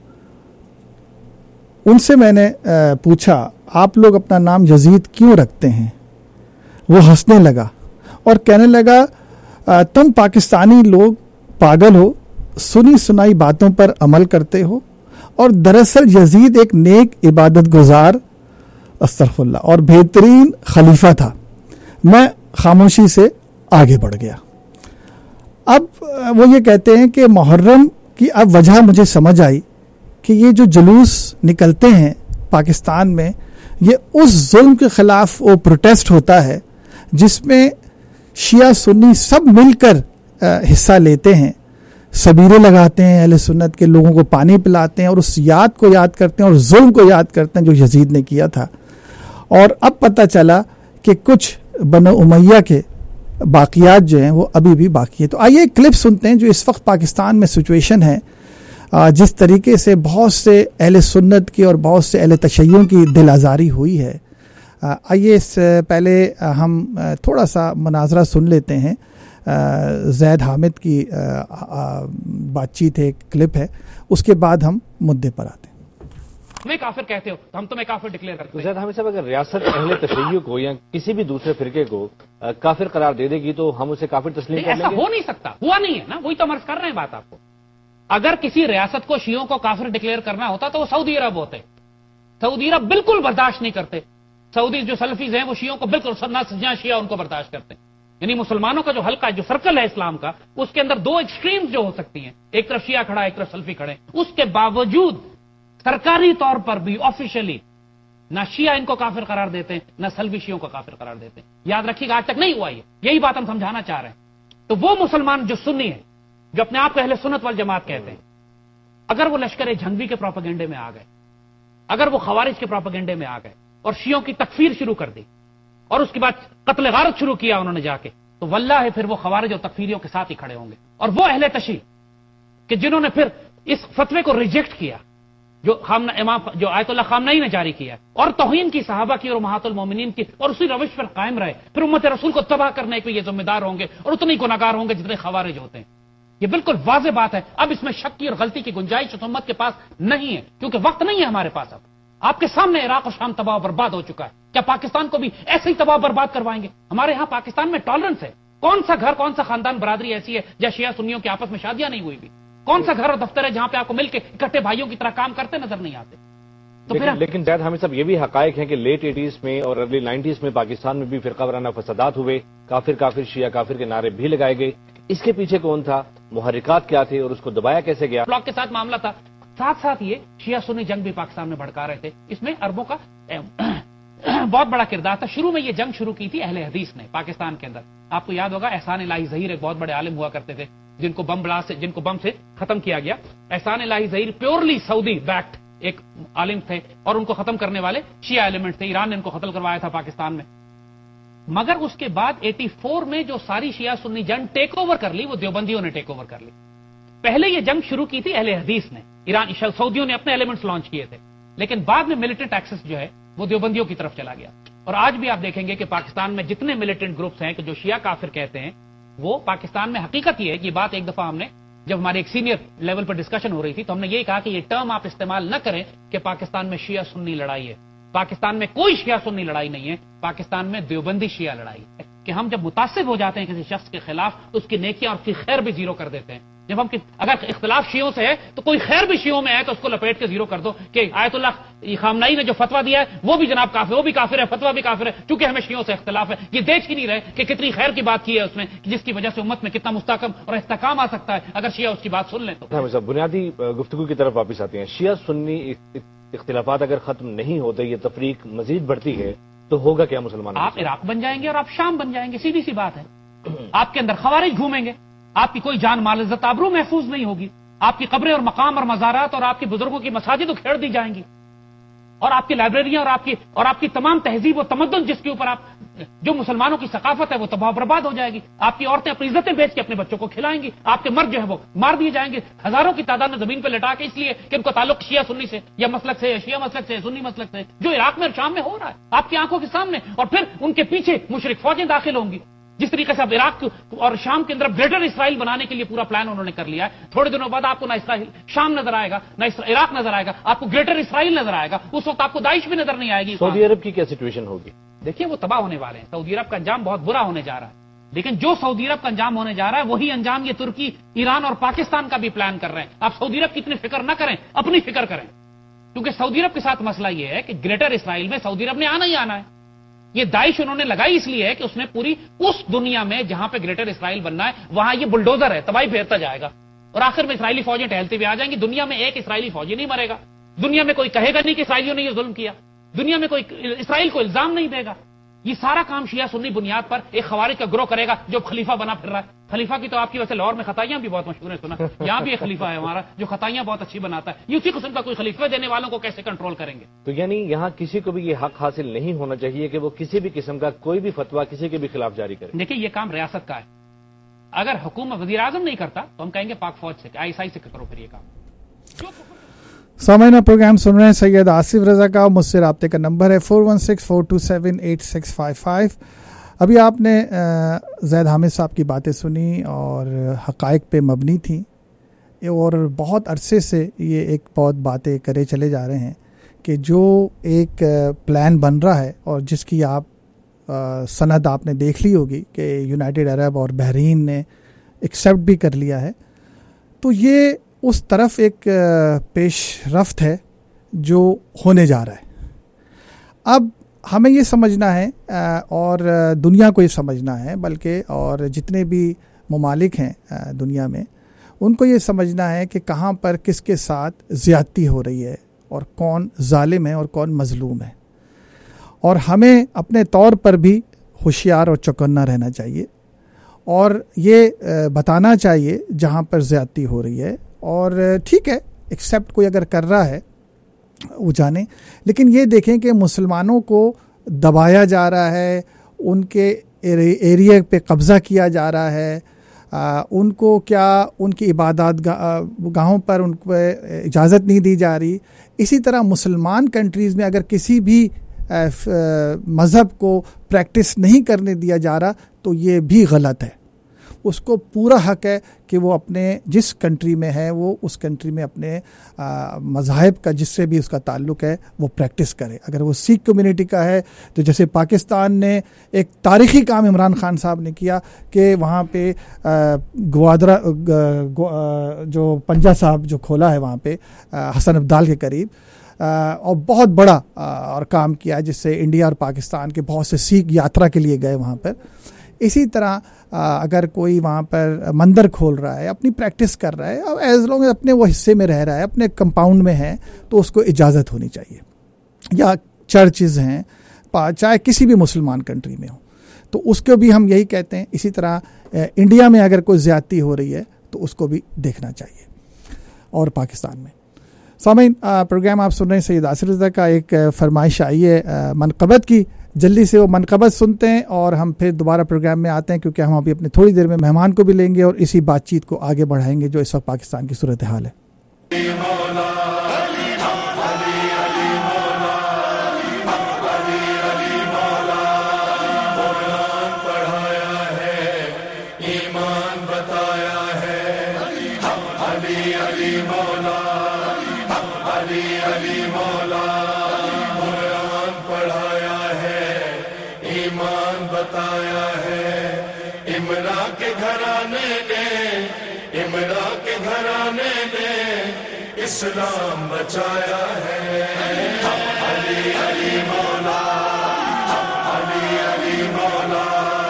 ان سے میں نے پوچھا آپ لوگ اپنا نام یزید کیوں رکھتے ہیں؟ وہ ہنسنے لگا اور کہنے لگا تم پاکستانی لوگ پاگل ہو، سنی سنائی باتوں پر عمل کرتے ہو، اور دراصل یزید ایک نیک عبادت گزار استغفر اللہ اور بہترین خلیفہ تھا۔ میں خاموشی سے آگے بڑھ گیا۔ اب وہ یہ کہتے ہیں کہ محرم کی اب وجہ مجھے سمجھ آئی کہ یہ جو جلوس نکلتے ہیں پاکستان میں، یہ اس ظلم کے خلاف وہ پروٹیسٹ ہوتا ہے جس میں شیعہ سنی سب مل کر حصہ لیتے ہیں، سبیرے لگاتے ہیں، اہل سنت کے لوگوں کو پانی پلاتے ہیں اور اس یاد کو یاد کرتے ہیں اور ظلم کو یاد کرتے ہیں جو یزید نے کیا تھا۔ اور اب پتہ چلا کہ کچھ بنو امیہ کے باقیات جو ہیں وہ ابھی بھی باقی ہے۔ تو آئیے ایک کلپ سنتے ہیں جو اس وقت پاکستان میں سچویشن ہے، جس طریقے سے بہت سے اہل سنت کی اور بہت سے اہل تشیع کی دل آزاری ہوئی ہے۔ آئیے اس پہلے ہم تھوڑا سا مناظرہ سن لیتے ہیں، زید حامد کی بات چیت ہے، ایک کلپ ہے، اس کے بعد ہم مدعے پر آتے ہیں۔ تمہیں کافر کہتے ہو تو ہم تمہیں کافر ڈکلیئر کرتے ہیں. زید حامد صاحب اگر ریاست اہل تشیع کو یا کسی بھی دوسرے فرقے کو کافر قرار دے دے گی تو ہم اسے کافر تسلیم کر لیں گے؟ ایسا ہو نہیں سکتا, ہوا نہیں ہے نا, وہی تو ہم عرض کر رہے ہیں بات آپ کو. اگر کسی ریاست کو شیعوں کو کافر ڈکلیئر کرنا ہوتا تو وہ سعودی عرب ہوتے. سعودی عرب بالکل برداشت نہیں کرتے. سعودی جو سلفیز ہیں وہ شیعوں کو بالکل نہ جہاں شیعہ ان کو برداشت کرتے ہیں. یعنی مسلمانوں کا جو حلقہ ہے, جو سرکل ہے اسلام کا, اس کے اندر دو ایکسٹریمز جو ہو سکتی ہیں, ایک طرف شیعہ کھڑا ہے ایک طرف سلفی کھڑے, اس کے باوجود سرکاری طور پر بھی آفیشلی نہ شیعہ ان کو کافر قرار دیتے ہیں نہ سلفی شیعوں کو کافر قرار دیتے ہیں. یاد رکھیے گا آج تک نہیں ہوا یہ, یہی بات ہم سمجھانا چاہ رہے ہیں. تو وہ مسلمان جو سنی ہے, جو اپنے آپ کو اہل سنت والجماعت کہتے ہیں, اگر وہ لشکر جھنگوی کے پروپیگنڈے میں آ گئے, اگر وہ خوارج کے پروپیگنڈے میں آ گئے اور شیعوں کی تکفیر شروع کر دی اور اس کے بعد قتل غارت شروع کیا انہوں نے جا کے, تو واللہ پھر وہ خوارج اور تکفیریوں کے ساتھ ہی کھڑے ہوں گے. اور وہ اہل تشیع کہ جنہوں نے پھر اس فتوے کو ریجیکٹ کیا جو خامنہ امام جو آیت اللہ خامنہی نے جاری کیا اور توہین کی صحابہ کی اور امہات المومنین کی, اور اسی روش پر قائم رہے, پھر امت رسول کو تباہ کرنے کے یہ ذمہ دار ہوں گے اور اتنے ہی گناہگار ہوں گے جتنے خوارج ہوتے ہیں. یہ بالکل واضح بات ہے. اب اس میں شک کی اور غلطی کی گنجائش اس امت کے پاس نہیں ہے, کیونکہ وقت نہیں ہے ہمارے پاس. اب آپ کے سامنے عراق و شام تباہ و برباد ہو چکا ہے. کیا پاکستان کو بھی ایسے ہی تباہ و برباد کروائیں گے؟ ہمارے ہاں پاکستان میں ٹالرنس ہے. کون سا گھر, کون سا خاندان, برادری ایسی ہے جہاں شیعہ سنیوں کے آپس میں شادیاں نہیں ہوئی بھی؟ کون سا گھر اور دفتر ہے جہاں پہ آپ کو مل کے اکٹھے بھائیوں کی طرح کام کرتے نظر نہیں آتے؟ تو لیکن, لیکن زید حامد صاحب یہ بھی حقائق ہیں کہ لیٹ ایٹیز میں اور ارلی نائنٹیز میں پاکستان میں بھی فرقہ وارانہ فسادات ہوئے, کافر کافر شیعہ کافر کے نعرے بھی لگائے گئے. اس کے پیچھے کون تھا, محرکات کیا تھے اور اس کو دبایا کیسے گیا؟ بلاک کے ساتھ معاملہ تھا. ساتھ ساتھ یہ شیعہ سنی جنگ بھی پاکستان میں بھڑکا رہے تھے. اس میں عربوں کا بہت بڑا کردار تھا. شروع میں یہ جنگ شروع کی تھی اہل حدیث نے پاکستان کے اندر. آپ کو یاد ہوگا احسان الہی ظہیر ایک بہت بڑے عالم ہوا کرتے تھے جن کو بم بلاسٹ سے جن کو بم سے ختم کیا گیا. احسان الہی ظہیر پیورلی سعودی بیکڈ ایک عالم تھے اور ان کو ختم کرنے والے شیعہ ایلیمنٹ تھے. ایران نے ان کو قتل کروایا تھا پاکستان میں. مگر اس کے بعد ایٹی فور میں جو ساری شیعہ سنی جنگ ٹیک اوور کر لی وہ دیوبندیوں نے ٹیک اوور کر لی. پہلے یہ جنگ شروع کی تھی اہل حدیث نے, ایران سعودیوں نے اپنے ایلیمنٹس لانچ کیے تھے, لیکن بعد میں ملیٹنٹ ایکسس جو ہے وہ دیوبندیوں کی طرف چلا گیا. اور آج بھی آپ دیکھیں گے کہ پاکستان میں جتنے ملیٹنٹ گروپس ہیں کہ جو شیعہ کافر کہتے ہیں, وہ پاکستان میں حقیقت یہ ہے. یہ بات ایک دفعہ ہم نے جب ہماری ایک سینئر لیول پر ڈسکشن ہو رہی تھی تو ہم نے یہ کہا کہ یہ ٹرم آپ استعمال نہ کریں کہ پاکستان میں شیعہ سنی لڑائی ہے. پاکستان میں کوئی شیعہ سنی لڑائی نہیں ہے, پاکستان میں دیوبندی شیعہ لڑائی ہے. کہ ہم جب متاثر ہو جاتے ہیں کسی شخص کے خلاف تو اس کی نیکیاں اور اس کی خیر بھی زیرو کر دیتے ہیں. جب ہم اگر اختلاف شیعوں سے ہے تو کوئی خیر بھی شیعوں میں ہے تو اس کو لپیٹ کے زیرو کر دو کہ آیت اللہ خامنہی نے جو فتویٰ دیا ہے وہ بھی جناب کافر, وہ بھی کافر ہے, فتویٰ بھی کافر ہے, چونکہ ہمیں شیعوں سے اختلاف ہے. یہ دیکھ ہی نہیں رہے کہ کتنی خیر کی بات کی ہے اس میں, جس کی وجہ سے امت میں کتنا مستحکم اور استحکام آ سکتا ہے اگر شیعہ اس کی بات سن لیں تو. بنیادی گفتگو کی طرف واپس آتے ہیں. شیعہ سنی اختلافات اگر ختم نہیں ہوتے, یہ تفریق مزید بڑھتی ہے تو ہوگا کیا مسلمان؟ آپ عراق بن جائیں گے اور آپ شام بن جائیں گے, سیدھی سی بات ہے. آپ کے اندر خوارج گھومیں گے, آپ کی کوئی جان مال عزت آبرو محفوظ نہیں ہوگی, آپ کی قبریں اور مقام اور مزارات اور آپ کے بزرگوں کی مساجد کھیڑ دی جائیں گی, اور آپ کی لائبریریاں اور آپ کی اور آپ کی تمام تہذیب و تمدن جس کے اوپر آپ جو مسلمانوں کی ثقافت ہے وہ تباہ برباد ہو جائے گی. آپ کی عورتیں اپنی عزتیں بیچ کے اپنے بچوں کو کھلائیں گی, آپ کے مرد جو ہے وہ مار دیے جائیں گے ہزاروں کی تعداد میں زمین پہ لٹا کے, اس لیے کہ ان کا تعلق شیعہ سنی سے یا مسلک سے, شیعہ مسلک سے, سنی مسلک سے, جو عراق میں اور شام میں ہو رہا ہے آپ کی آنکھوں کے سامنے. اور پھر ان کے پیچھے مشرک فوجیں داخل ہوں گی. جس طریقے سے اب عراق اور شام کے اندر گریٹر اسرائیل بنانے کے لیے پورا پلان انہوں نے کر لیا ہے. تھوڑے دنوں بعد آپ کو نہ اسرائیل شام نظر آئے گا نہ عراق نظر آئے گا, آپ کو گریٹر اسرائیل نظر آئے گا. اس وقت آپ کو داعش بھی نظر نہیں آئے گی. سعودی عرب کی کیا سچویشن ہوگی؟ دیکھیے وہ تباہ ہونے والے ہیں. سعودی عرب کا انجام بہت برا ہونے جا رہا ہے, لیکن جو سعودی عرب کا انجام ہونے جا رہا ہے وہی انجام یہ ترکی, ایران اور پاکستان کا بھی پلان کر رہے ہیں. آپ سعودی عرب کی اتنی فکر نہ کریں, اپنی فکر کریں, کیونکہ سعودی عرب کے ساتھ مسئلہ یہ ہے کہ گریٹر اسرائیل میں سعودی عرب نے آنا ہی آنا ہے. یہ داعش انہوں نے لگائی اس لیے ہے کہ اس نے پوری اس دنیا میں جہاں پہ گریٹر اسرائیل بننا ہے وہاں یہ بلڈوزر ہے, تباہی پھیرتا جائے گا, اور آخر میں اسرائیلی فوجیں ٹہلتے ہوئے آ جائیں گی. دنیا میں ایک اسرائیلی فوجی نہیں مرے گا, دنیا میں کوئی کہے گا نہیں کہ اسرائیلیوں نے یہ ظلم کیا, دنیا میں کوئی اسرائیل کو الزام نہیں دے گا. یہ سارا کام شیعہ سنی بنیاد پر ایک خوارج کا گروہ کرے گا جو خلیفہ بنا پھر رہا ہے. خلیفہ کی تو آپ کی ویسے لاہور میں خطائیاں بھی بہت مشہور ہیں, سنا یہاں بھی ایک خلیفہ ہے ہمارا جو خطائیاں بہت اچھی بناتا ہے. یہ اسی قسم کا کوئی خلیفہ دینے والوں کو کیسے کنٹرول کریں گے؟ تو یعنی یہاں کسی کو بھی یہ حق حاصل نہیں ہونا چاہیے کہ وہ کسی بھی قسم کا کوئی بھی فتویٰ کسی کے بھی خلاف جاری کرے. دیکھیے یہ کام ریاست کا ہے, اگر حکومت وزیر اعظم نہیں کرتا تو ہم کہیں گے پاک فوج سے, آئی ایس آئی سے کرو پھر یہ کام. سامعین پروگرام سن رہے ہیں سید آصف رضا کا, مجھ سے رابطے کا نمبر ہے four one six four two seven eight six five five. ابھی آپ نے زید حامد صاحب کی باتیں سنی اور حقائق پہ مبنی تھیں, اور بہت عرصے سے یہ ایک بہت باتیں کرے چلے جا رہے ہیں کہ جو ایک پلان بن رہا ہے اور جس کی آپ سند آپ نے دیکھ لی ہوگی کہ یونائٹڈ عرب اور بحرین نے ایکسیپٹ بھی کر لیا ہے، تو یہ اس طرف ایک پیش رفت ہے جو ہونے جا رہا ہے. اب ہمیں یہ سمجھنا ہے اور دنیا کو یہ سمجھنا ہے، بلکہ اور جتنے بھی ممالک ہیں دنیا میں ان کو یہ سمجھنا ہے کہ کہاں پر کس کے ساتھ زیادتی ہو رہی ہے اور کون ظالم ہے اور کون مظلوم ہے، اور ہمیں اپنے طور پر بھی ہوشیار اور چوکنا رہنا چاہیے اور یہ بتانا چاہیے جہاں پر زیادتی ہو رہی ہے. اور ٹھیک ہے، ایکسیپٹ کوئی اگر کر رہا ہے وہ جانے، لیکن یہ دیکھیں کہ مسلمانوں کو دبایا جا رہا ہے، ان کے ایریا پہ قبضہ کیا جا رہا ہے، آ, ان کو کیا ان کی عبادات گاہوں پر ان کو اجازت نہیں دی جا رہی. اسی طرح مسلمان کنٹریز میں اگر کسی بھی مذہب کو پریکٹس نہیں کرنے دیا جا رہا تو یہ بھی غلط ہے. اس کو پورا حق ہے کہ وہ اپنے جس کنٹری میں ہے وہ اس کنٹری میں اپنے مذاہب کا جس سے بھی اس کا تعلق ہے وہ پریکٹس کرے. اگر وہ سکھ کمیونٹی کا ہے تو جیسے پاکستان نے ایک تاریخی کام عمران خان صاحب نے کیا کہ وہاں پہ گوادرا جو پنجہ صاحب جو کھولا ہے وہاں پہ حسن ابدال کے قریب، اور بہت بڑا اور کام کیا جس سے انڈیا اور پاکستان کے بہت سے سکھ یاترا کے لیے گئے وہاں پر. اسی طرح اگر کوئی وہاں پر مندر کھول رہا ہے، اپنی پریکٹس کر رہا ہے، ایز لانگ ایز اپنے وہ حصے میں رہ رہا ہے، اپنے کمپاؤنڈ میں ہے، تو اس کو اجازت ہونی چاہیے. یا چرچز ہیں چاہے کسی بھی مسلمان کنٹری میں ہوں تو اس کو بھی ہم یہی کہتے ہیں. اسی طرح انڈیا میں اگر کوئی زیادتی ہو رہی ہے تو اس کو بھی دیکھنا چاہیے، اور پاکستان میں. سامعین، پروگرام آپ سن رہے ہیں سید آصف رضا کا. ایک فرمائش آئی ہے منقبت کی، جلدی سے وہ منقبت سنتے ہیں اور ہم پھر دوبارہ پروگرام میں آتے ہیں، کیونکہ ہم ابھی اپنے تھوڑی دیر میں مہمان کو بھی لیں گے اور اسی بات چیت کو آگے بڑھائیں گے جو اس وقت پاکستان کی صورتحال ہے. اسلام بچایا ہے. علی علی مولا، علی علی مولا،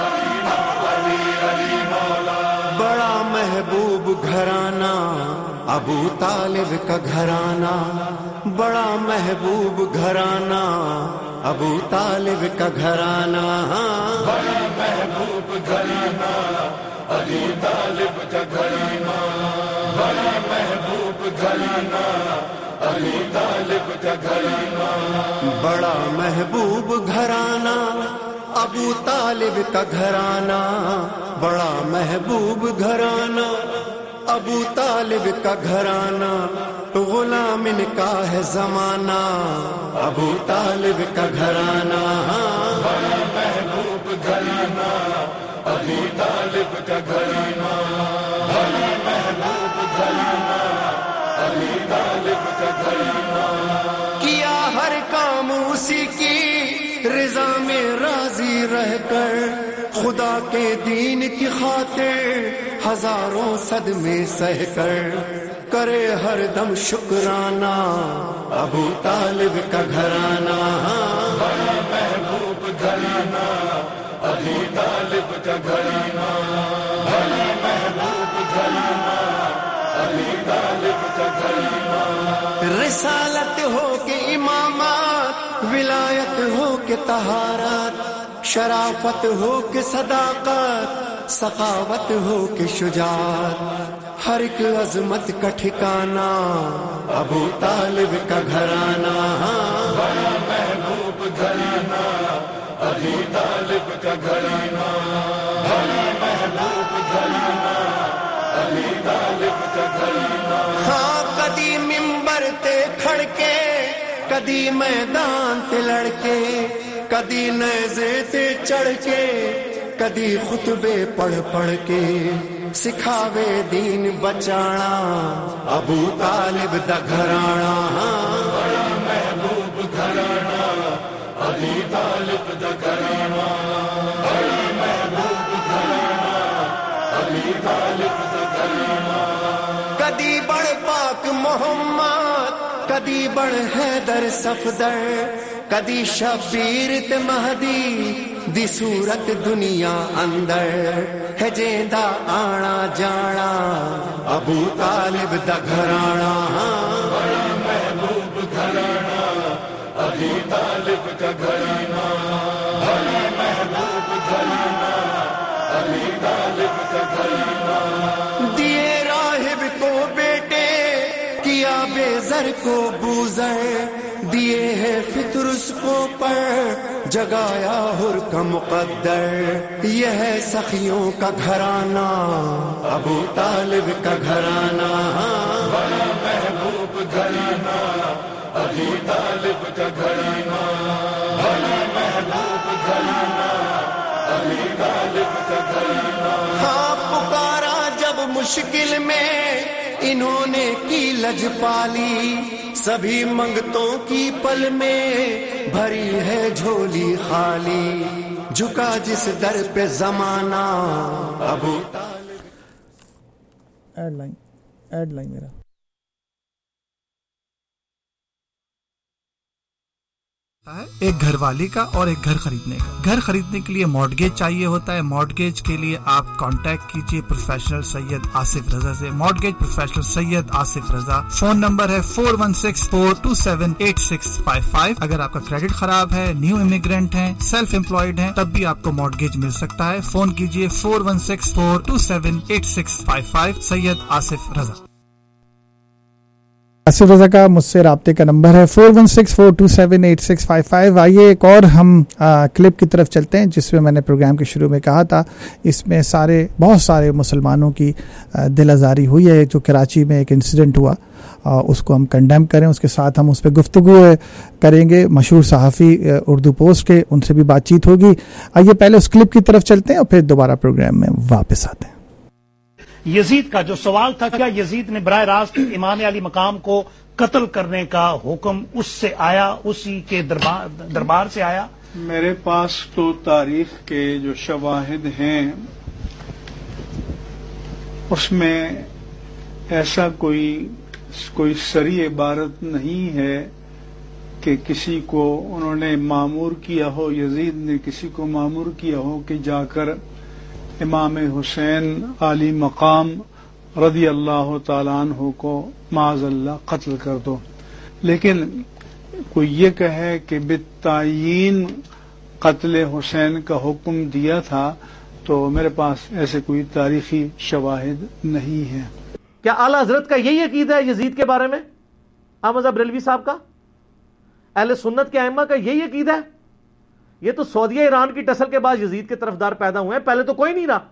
علی علی مولا. بڑا محبوب گھرانہ ابو طالب کا گھرانہ، بڑا محبوب گھرانہ ابو طالب کا گھرانہ، بڑا محبوب گھرانہ ابو طالب کا گھرانہ، بڑا محبوب گھرانہ ابو طالب کا گھرانہ، بڑا محبوب گھرانہ ابو طالب کا گھرانہ، بڑا محبوب گھرانہ ابو طالب کا گھرانہ. غلام ان کا ہے زمانہ ابو طالب کا گھرانہ، بڑا محبوب گھرانہ ابو طالب کا گھرانہ، بڑا محبوب گھرانہ ابو طالب کا گھرانہ. کیا ہر کام اسی کی رضا میں راضی رہ کر، خدا کے دین کی خاطر ہزاروں صدمے سہ کر، کرے ہر دم شکرانہ ابو طالب کا گھرانہ، بڑا محبوب گھرانہ ابو طالب کا گھرانہ، بڑا محبوب گھرانہ ابو طالب کا گھرانہ. رسالت ہو کہ امامت، ولایت ہو کہ طہارت، شرافت ہو کہ صداقت، سخاوت ہو کہ شجاعت، ہر ایک عظمت کا ٹھکانہ ابو طالب کا گھرانہ، بڑا محبوب گھرانہ ابو طالب کا گھرانہ، بڑا محبوب گھرانہ ابو طالب کا گھرانہ. ہاں کدی ممبر تے کھڑکے، کدی میدان تے لڑکے، کدی نیزے تے چڑھ کے، کدی خطبے پڑھ پڑھ کے، سکھاوے دین بچانا ابو طالب دا گھرانا، بڑا محبوب अली तालिब दा घराना बड़ा महबूब घराना अली तालिब दा घराना कदी बड़ पाक मोहम्मद कदी बड़ हैदर सफदर कदी शबीर ते महदी दी सूरत दुनिया अंदर है जेंदा आना जाना अबू तालिब दा घराना बड़ा महबूब घराना अली तालिब का घराना बड़ा महबूब घराना अली तालिब का घराना दिए राहिब को बेटे किया बेजर को बूजर दिए है फितर उसको पर जगाया हुर का मुकद्दर यह है सखियों का घराना अबू तालिब का घराना बड़ा महबूब घराना अली तालिब का घराना बड़ा महबूब घराना अली तालिब का घराना हाँ पुकारा जब मुश्किल में इन्होंने की लजपाली सभी मंगतों की पल में भरी है झोली खाली झुका जिस दर पे जमाना अबू तालिब एड लाइन एड लाइन मेरा एक घरवाली का और एक घर खरीदने का। घर खरीदने के लिए मॉर्टगेज चाहिए होता है। मॉर्टगेज के लिए आप कांटेक्ट कीजिए प्रोफेशनल सैयद आसिफ रजा से। Mortgage professional Syed Asif Raza. Phone number है four one six four two seven eight six five five. अगर आपका क्रेडिट खराब है, न्यू इमिग्रेंट हैं, सेल्फ एम्प्लॉयड हैं, तब भी आपको मॉर्टगेज मिल सकता है। फोन कीजिए four one six four two seven eight six five five. Syed Asif Raza. Asif Raza का मुझसे राब्ते का नंबर है four one six four two seven eight six five five. आइए एक और हम आ, क्लिप की तरफ चलते हैं जिसमें मैंने प्रोग्राम के शुरू में कहा था इसमें सारे बहुत सारे मुसलमानों की आ, दिल आज़ारी हुई है। जो कराची में एक इंसिडेंट हुआ आ, उसको हम कंडेम करें, उसके साथ हम उस पर गुफ्तगू करेंगे। मशहूर सहाफ़ी उर्दू पोस्ट के, उनसे भी बातचीत होगी। आइए पहले उस क्लिप की तरफ चलते हैं और फिर दोबारा प्रोग्राम में वापस आते हैं। यजीद का जो सवाल था, क्या यजीद ने बराह रास्त इमाम अली मकाम को कत्ल करने का हुक्म उससे आया, उसी के दरबार दरबार से आया? मेरे पास तो तारीख के जो शवाहिद हैं उसमें ऐसा कोई कोई सरी इबारत नहीं है कि किसी को उन्होंने मामूर किया हो, यजीद ने किसी को मामूर किया हो कि जाकर इमाम हुसैन आली मकाम रदी अल्लाह ताला अन्हु को माज़अल्लाह कत्ल कर दो। लेकिन कोई ये कहे कि बित्तायीन कत्ल हुसैन का हुक्म दिया था, तो मेरे पास ऐसे कोई तारीखी शवाहिद नहीं है। क्या आला हजरत का यही अकीदा है यजीद के बारे में? अहमद बरेलवी साहब का, अहले सुन्नत के अइम्मा का यही अकीदा है? ये तो सऊदीया ईरान की टसल के बाद यजीद के तरफदार पैदा हुए हैं, पहले तो कोई नहीं रहा।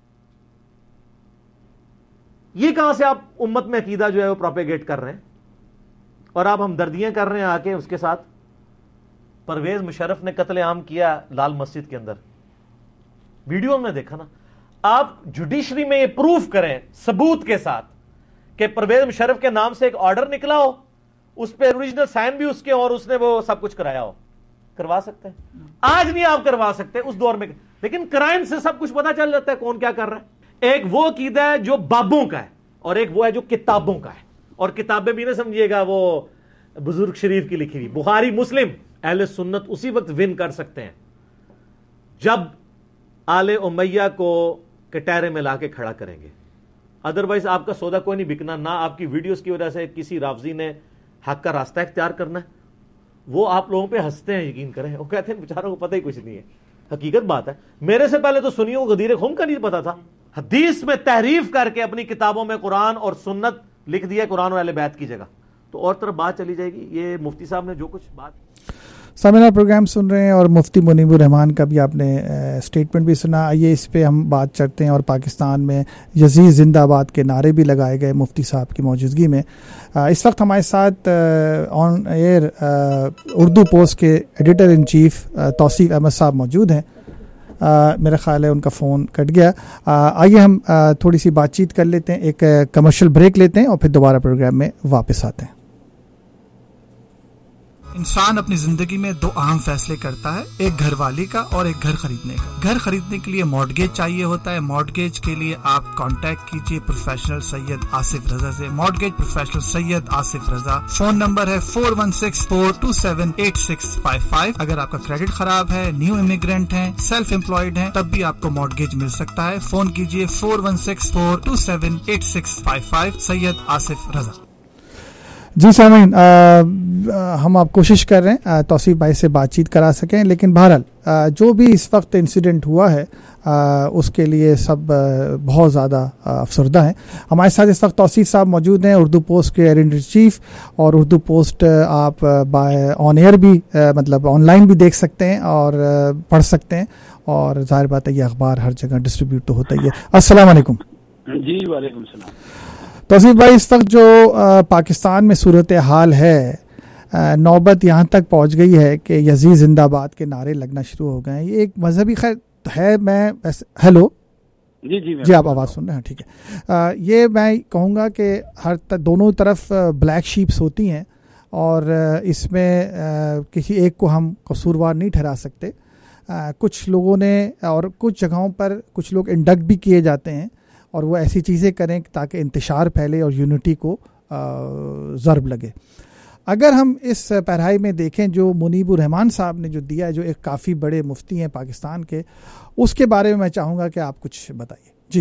ये कहां से आप उम्मत में अकीदा जो है वो प्रोपेगेट कर रहे हैं और आप हमदर्दियां कर रहे हैं आके उसके साथ। परवेज मुशर्रफ ने कत्ले आम किया लाल मस्जिद के अंदर, वीडियो हमने देखा ना। आप जुडिशरी में ये प्रूफ करें सबूत के साथ कि परवेज मुशर्रफ के नाम से एक ऑर्डर निकला हो, उस पर ओरिजिनल साइन भी उसके और उसने वो सब कुछ कराया हो, करवा सकते हैं। आज नहीं आप करवा सकते, उस दौर में, लेकिन क्राइम से सब कुछ पता चल जाता है कौन क्या कर रहा है। एक वो अकीदा है जो बाबों का है और एक वो है जो किताबों का है। और किताबें भी ना समझिएगा वो बुजुर्ग शरीफ की लिखी हुई। बुखारी मुस्लिम अहले सुन्नत उसी वक्त विन कर सकते हैं जब आले उमैया को कटहरे में लाके खड़ा करेंगे। अदरवाइज आपका सौदा कोई नहीं बिकना। ना आपकी वीडियोस की वजह से किसी रावजी ने हक का रास्ता इख्तियार करना है। वो आप लोगों पे हंसते हैं, यकीन करें, वो कहते हैं बेचारों को पता ही कुछ नहीं है। हकीकत बात है, मेरे से पहले तो सुन्नियों को गदीर खुम का नहीं पता था। हदीस में तहरीफ करके अपनी किताबों में कुरान और सुन्नत लिख दिया कुरान और अहले बैत की जगह, तो और तरफ बात चली जाएगी। ये मुफ्ती साहब ने जो कुछ बात सामिना प्रोग्राम सुन रहे हैं और मुफ्ती मुनीबुर रहमान का भी आपने स्टेटमेंट भी सुना। आइए इस पे हम बात करते हैं। और पाकिस्तान में यजीद जिंदाबाद के नारे भी लगाए गए मुफ्ती साहब की मौजूदगी में। इस वक्त हमारे साथ ऑन एयर उर्दू पोस्ट के editor in chief Tauseef Ahmad साहब मौजूद हैं। Uh, मेरा ख्याल है उनका फ़ोन कट गया। uh, आइए हम uh, थोड़ी सी बातचीत कर लेते हैं, एक कमर्शियल uh, ब्रेक लेते हैं और फिर दोबारा प्रोग्राम में वापस आते हैं। इंसान अपनी जिंदगी में दो अहम फैसले करता है, एक घरवाली का और एक घर खरीदने का। घर खरीदने के लिए मॉर्टगेज चाहिए होता है। मॉर्टगेज के लिए आप कांटेक्ट कीजिए प्रोफेशनल सैयद आसिफ रजा से। Mortgage professional Syed Asif Raza. Phone number है four one six four two seven eight six five five. अगर आपका क्रेडिट खराब है, न्यू इमिग्रेंट हैं, सेल्फ एम्प्लॉयड हैं, तब भी आपको मॉर्टगेज मिल सकता है। फोन कीजिए four one six four two seven eight six five five. Syed Asif Raza. जी सामीन, हम आप कोशिश कर रहे हैं तौसीफ भाई से बातचीत करा सकें, लेकिन बहरहाल जो भी इस वक्त इंसिडेंट हुआ है आ, उसके लिए सब आ, बहुत ज़्यादा अफसरदा हैं। हमारे साथ इस वक्त तौसीफ साहब मौजूद हैं, उर्दू पोस्ट के एडिटर चीफ, और उर्दू पोस्ट आप बाय ऑन एयर भी आ, मतलब ऑनलाइन भी देख सकते हैं और आ, पढ़ सकते हैं, और ज़ाहिर बात है ये अखबार हर जगह डिस्ट्रीब्यूट तो होता ही है। अस्सलाम वालेकुम। जी वालेकुम सलाम। तौसीफ भाई, इस वक्त जो आ, पाकिस्तान में सूरत हाल है, आ, नौबत यहाँ तक पहुँच गई है कि यजीद जिंदाबाद के नारे लगना शुरू हो गए हैं। ये एक मजहबी खैर है, मैं हेलो जी जी जी आप आवाज़ सुन रहे हैं, ठीक है। आ, ये मैं कहूँगा कि हर त, दोनों तरफ ब्लैक शीप्स होती हैं, और इसमें आ, किसी एक को हम कसूरवार नहीं ठहरा सकते। आ, कुछ लोगों ने, और कुछ जगहों पर कुछ लोग इंडक्ट भी किए जाते हैं, और वो ऐसी चीज़ें करें ताकि इंतशार फैले और यूनिटी को ज़रब लगे। अगर हम इस पैरहाई में देखें जो मुनीबुर रहमान साहब ने जो दिया है, जो एक काफ़ी बड़े मुफ्ती हैं पाकिस्तान के, उसके बारे में मैं चाहूँगा कि आप कुछ बताइए। जी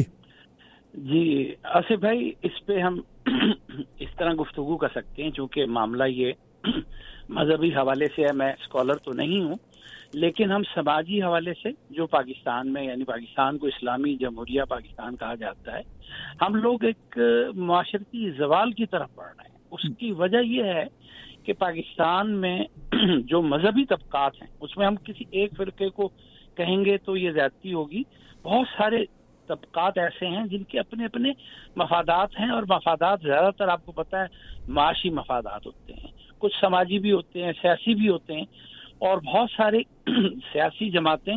जी आसिफ भाई, इस पे हम इस तरह गुफ्तगू कर सकते हैं, चूँकि मामला ये मजहबी हवाले से है। मैं स्कॉलर तो नहीं हूँ, लेकिन हम समाजी हवाले से, जो पाकिस्तान में, यानी पाकिस्तान को इस्लामी जमहूरिया पाकिस्तान कहा जाता है, हम लोग एक माशरती जवाल की तरफ बढ़ रहे हैं। उसकी वजह यह है कि पाकिस्तान में जो मजहबी तबकात हैं, उसमें हम किसी एक फिरके को कहेंगे तो ये ज्यादती होगी। बहुत सारे तबकात ऐसे हैं जिनके अपने अपने मफादात हैं, और मफादात ज़्यादातर आपको पता है माशी मफादात होते हैं, कुछ समाजी भी होते हैं, सियासी भी होते हैं, और बहुत सारे सियासी जमातें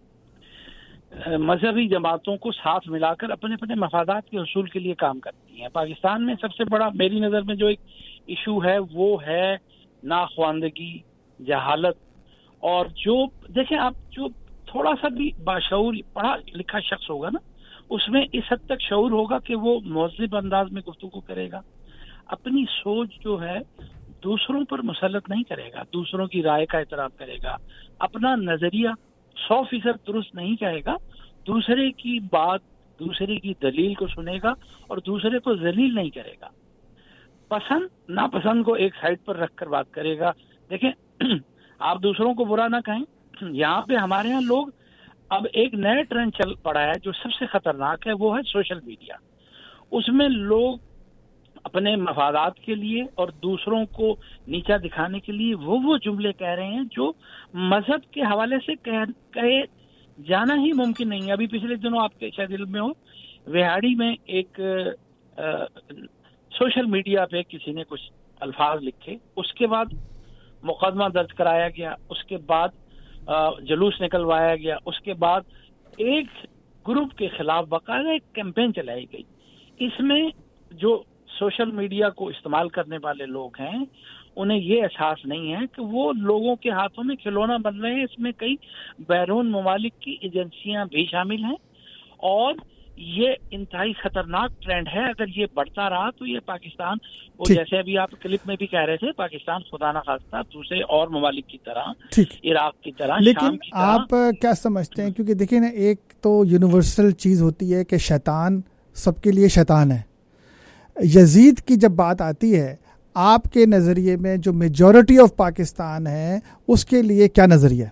मजहबी जमातों को साथ मिलाकर अपने अपने मफादात के हसूल के लिए काम करती हैं। पाकिस्तान में सबसे बड़ा मेरी नज़र में जो एक इशू है वो है नाख्वानदगी, जहालत, और जो देखें आप, जो थोड़ा सा भी बाशऊर पढ़ा लिखा शख्स होगा ना, उसमें इस हद तक शऊर होगा कि वो मुहज़्ज़ब अंदाज में गुफ्तगू करेगा, अपनी सोच जो है दूसरों पर मुसल्लत नहीं करेगा, दूसरों की राय का एहतराम करेगा, अपना नजरिया सौ फीसद दुरुस्त नहीं कहेगा, दूसरे की बात, दूसरे की दलील को सुनेगा और दूसरे को जलील नहीं करेगा, पसंद नापसंद को एक साइड पर रखकर बात करेगा। देखें, आप दूसरों को बुरा ना कहें। यहाँ पे हमारे यहाँ लोग, अब एक नया ट्रेंड चल पड़ा है जो सबसे खतरनाक है, वो है सोशल मीडिया। उसमें लोग अपने मफादात के लिए और दूसरों को नीचा दिखाने के लिए वो वो जुमले कह रहे हैं जो मजहब के हवाले से कह, कहे जाना ही मुमकिन नहीं है। अभी पिछले दिनों आपके शायद इल्म में हो, विहाड़ी में एक आ, सोशल मीडिया पे किसी ने कुछ अल्फाज लिखे, उसके बाद मुकदमा दर्ज कराया गया, उसके बाद आ, जुलूस निकलवाया गया, उसके बाद एक ग्रुप के खिलाफ बाकायदा एक कैंपेन चलाई गई। इसमें जो सोशल मीडिया को इस्तेमाल करने वाले लोग हैं, उन्हें ये एहसास नहीं है कि वो लोगों के हाथों में खिलौना बन रहे हैं। इसमें कई बैरून ममालिक की एजेंसियां भी शामिल हैं, और ये इंतहाई खतरनाक ट्रेंड है। अगर ये बढ़ता रहा तो ये पाकिस्तान, वो जैसे अभी आप क्लिप में भी कह रहे थे, पाकिस्तान खुदा ना खास्ता दूसरे और ममालिक की तरह, इराक की तरह, लेकिन की तरह। आप क्या समझते हैं, क्योंकि देखिए ना, एक तो यूनिवर्सल चीज़ होती है कि शैतान सबके लिए शैतान है। यजीद की जब बात आती है, आपके नज़रिए में जो मेजॉरिटी ऑफ पाकिस्तान है उसके लिए क्या नज़रिया है?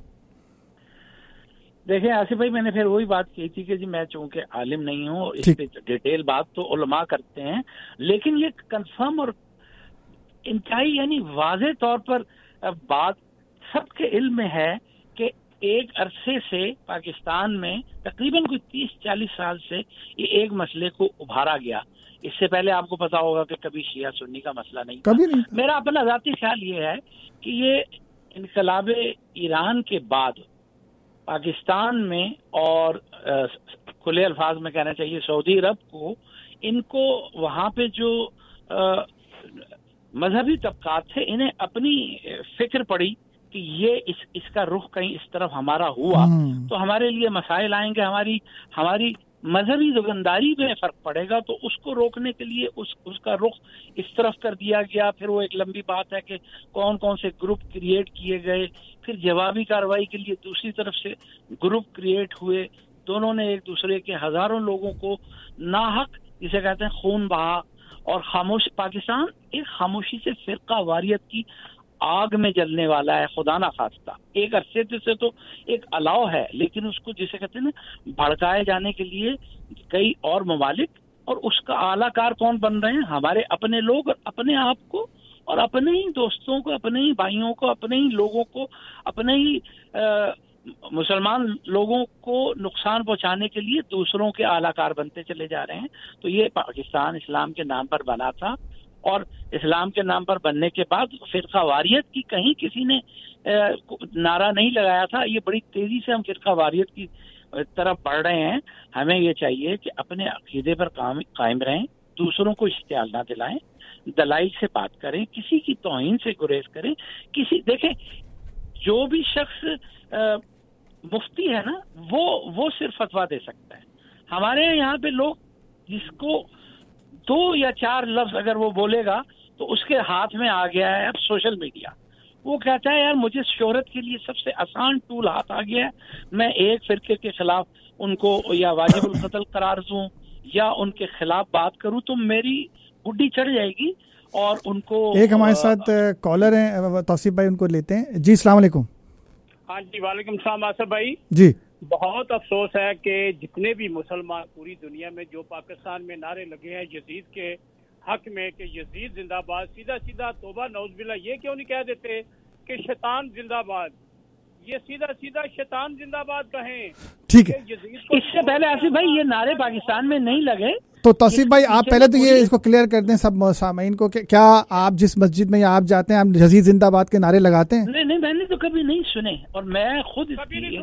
देखिए आसिफ भाई, मैंने फिर वही बात की थी कि जी मैं चूंकि आलिम नहीं हूँ, इस पे डिटेल बात तो उलमा करते हैं, लेकिन ये कंफर्म और इंतहाई यानी वाज़े तौर पर बात सबके इल्म में है कि एक अरसे से पाकिस्तान में तकरीबन कोई तीस चालीस साल से ये एक मसले को उभारा गया। इससे पहले आपको पता होगा कि कभी शिया सुन्नी का मसला नहीं कभी नहीं। मेरा अपना ज़ाती ख्याल ये है कि ये इनकलाब ईरान के बाद पाकिस्तान में, और खुले अल्फाज में कहना चाहिए सऊदी अरब को, इनको वहाँ पे जो आ, मजहबी तबकात थे, इन्हें अपनी फिक्र पड़ी कि ये इस इसका रुख कहीं इस तरफ हमारा हुआ तो हमारे लिए मसाइल आएंगे, हमारी हमारी मजहबी दुकानदारी में फर्क पड़ेगा, तो उसको रोकने के लिए उस उसका रुख इस तरफ कर दिया गया। फिर वो एक लंबी बात है कि कौन कौन से ग्रुप क्रिएट किए गए, फिर जवाबी कार्रवाई के लिए दूसरी तरफ से ग्रुप क्रिएट हुए, दोनों ने एक दूसरे के हजारों लोगों को नाहक जिसे कहते हैं खून बहा, और खामोश पाकिस्तान एक खामोशी से फिरका वारियत की आग में जलने वाला है, खुदा ना खास्ता। एक अरसे से तो एक अलाव है, लेकिन उसको जिसे कहते हैं ना भड़काए जाने के लिए कई और ममालिक, और उसका आलाकार कौन बन रहे हैं? हमारे अपने लोग, और अपने आप को और अपने ही दोस्तों को, अपने ही भाइयों को, अपने ही लोगों को, अपने ही आ, मुसलमान लोगों को नुकसान पहुंचाने के लिए दूसरों के आलाकार बनते चले जा रहे हैं। तो ये पाकिस्तान इस्लाम के नाम पर बना था, और इस्लाम के नाम पर बनने के बाद फिरका वारियत की कहीं किसी ने नारा नहीं लगाया था। ये बड़ी तेजी से हम फिरका वारियत की तरफ बढ़ रहे हैं। हमें ये चाहिए कि अपने अकीदे पर कायम रहें, दूसरों को इश्तियाल ना दिलाएं, दलाइल से बात करें, किसी की तौहीन से गुरेज करें। किसी देखें, जो भी शख्स आ, मुफ्ती है ना, वो वो सिर्फ फतवा दे सकता है। हमारे यहाँ पे लोग जिसको दो या चार लफ्ज अगर वो बोलेगा तो उसके हाथ में आ गया है अब सोशल मीडिया। वो कहता है यार मुझे शोहरत के लिए सबसे आसान टूल हाथ आ गया है, मैं एक फिरके के खिलाफ उनको या वाजिबुल कत्ल करार दूं या उनके खिलाफ बात करूं तो मेरी गुड्डी चढ़ जाएगी। और उनको एक हमारे साथ कॉलर हैं तौसीफ भाई, उनको लेते हैं। जी अस्सलाम वालेकुम। हाँ जी वालेकुम सलाम आसिफ भाई जी। बहुत अफसोस है कि जितने भी मुसलमान पूरी दुनिया में जो पाकिस्तान में नारे लगे हैं यजीद के हक में कि यजीद जिंदाबाद, सीधा सीधा तौबा नौज़बिल्ला ये क्यों नहीं कह देते कि शैतान जिंदाबाद, ये सीधा सीधा शैतान जिंदाबाद कहें। ठीक है, इससे पहले आसिफ भाई ये नारे पाकिस्तान में नहीं लगे। तो तौसीफ भाई आप पहले तो ये इसको क्लियर कर दें सब सामीन को कि क्या आप जिस मस्जिद में आप जाते हैं आप यजीद जिंदाबाद के नारे लगाते हैं? नहीं नहीं, मैंने तो कभी नहीं सुने, और मैं खुद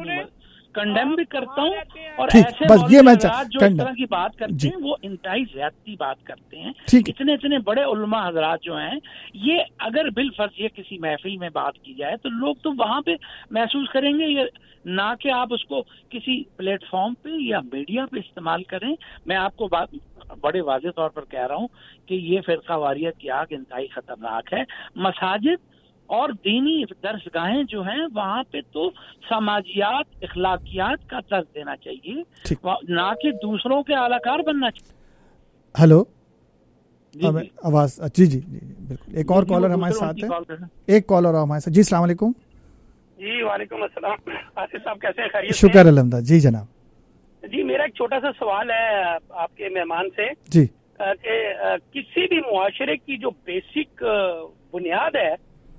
कंडेम भी करता हूँ। और ऐसे बस ये मैं जो इस तरह की बात करते हैं वो इंतहाई ज्यादती बात करते हैं। इतने इतने बड़े उलमा हजरात जो हैं, ये अगर बिल फर्ज ये किसी महफिल में बात की जाए तो लोग तो वहां पे महसूस करेंगे, ये ना कि आप उसको किसी प्लेटफॉर्म पे या मीडिया पे इस्तेमाल करें। मैं आपको बात बड़े वाज़ेह तौर पर कह रहा हूँ कि ये फिरका वारियत की आग इंतहाई खतरनाक है। मसाजिद और दीनी दर्सगाहें जो हैं वहाँ पे तो समाजियात, इखलाकियात का दर्स देना चाहिए, ना कि दूसरों के आलाकार बनना चाहिए। हेलो, आवाज जी जी जी बिल्कुल। एक और कॉलर हमारे साथ है, एक कॉलर हमारे साथ। जी अस्सलाम वालेकुम। जी वालेकुम अस्सलाम। आसिफ साहब कैसे हैं? खैरियत? शुक्र अल्हम्दुलिल्लाह। जी जनाब। जी मेरा एक छोटा सा सवाल है आपके मेहमान से जी, कि किसी भी मुआशरे की जो बेसिक बुनियाद है,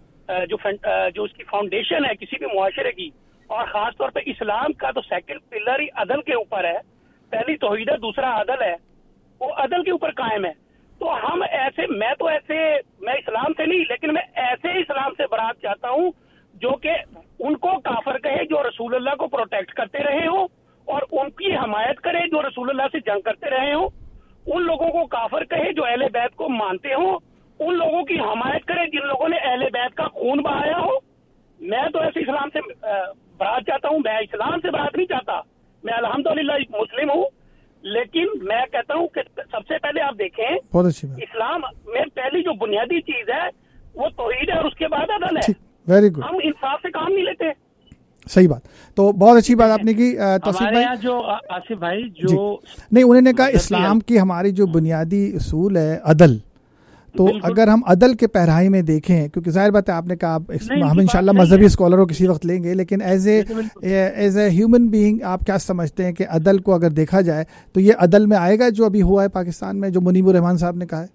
जो जो उसकी फाउंडेशन है किसी भी मुआशरे की, और खास तौर पे इस्लाम का तो सेकंड पिलर ही अदल के ऊपर है। पहली तौहीद है, दूसरा अदल है, वो अदल के ऊपर कायम है। तो हम ऐसे, मैं तो ऐसे, मैं इस्लाम से नहीं लेकिन मैं ऐसे इस्लाम से बरात चाहता हूँ जो कि उनको काफर कहे जो रसूलुल्लाह को प्रोटेक्ट करते रहे हो, और उनकी हमायत करे जो रसूलुल्लाह से जंग करते रहे हो। उन लोगों को काफर कहे जो अहले बैत को मानते हो, उन लोगों की हमायत करे जिन लोगों ने अहले बैत का खून बहाया हो। मैं तो ऐसे इस्लाम से बरात चाहता हूँ, मैं इस्लाम से बरात नहीं चाहता। मैं अल्हम्दुलिल्लाह मुस्लिम हूँ, लेकिन मैं कहता हूँ कि सबसे पहले आप देखें, इस्लाम में पहली जो बुनियादी चीज है वो तौहीद है, और उसके बाद अदल है। Very good. हम इंसाफ से काम नहीं लेते। सही बात। तो बहुत अच्छी बात आपने की तौसीफ भाई। जो आसिफ भाई जो नहीं, उन्होंने कहा इस्लाम की हमारी जो बुनियादी उसूल है अदल, तो अगर हम अदल के पहराई में देखें, क्योंकि जाहिर बात है आपने कहा आप हम इंशाल्लाह मजहबी स्कॉलरों किसी वक्त लेंगे, लेकिन as a as a human being आप क्या समझते हैं कि अदल को अगर देखा जाए तो ये अदल में आएगा जो अभी हुआ है पाकिस्तान में, जो मुनीबुर रहमान साहब ने कहा है?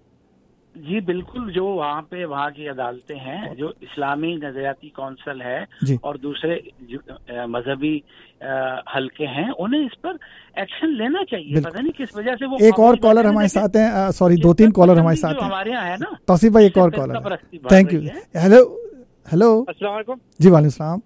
जी बिल्कुल, जो वहाँ पे वहाँ की अदालतें हैं, जो इस्लामी नजरियाती कौंसिल है और दूसरे मजहबी हलके हैं, उन्हें इस पर एक्शन लेना चाहिए। पता नहीं किस वजह से वो। एक और कॉलर हमारे साथ हैं, सॉरी दो तीन कॉलर हमारे साथ हैं हमारे यहाँ है ना। तौसीफ भाई एक और caller, thank you. Hello hello, अस्सलाम वालेकुम। जी वालेकुम सलाम।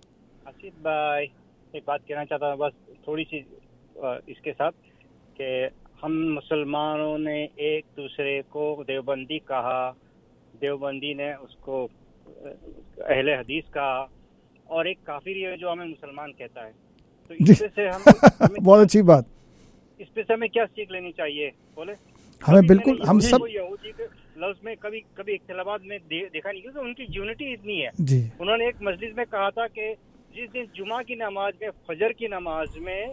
आसिफ भाई एक बात कहना चाहता हूँ बस थोड़ी सी इसके साथ, कि हम मुसलमानों ने एक दूसरे को देवबंदी कहा, دیوبندی نے اس کو اہل حدیث کہا اور ایک کافر ہے جو ہمیں مسلمان کہتا ہے. تو اس پہ سے ہم بہت اچھی بات, اس پہ سے ہمیں کیا سیکھ لینی چاہیے بولے؟ ہمیں بالکل ہم سب یہودی کے لفظ میں کبھی کبھی اختلافات میں دیکھا نہیں, کیونکہ ان کی یونٹی اتنی ہے. جی انہوں نے ایک مجلس میں کہا تھا کہ جس دن جمعہ کی نماز میں, فجر کی نماز میں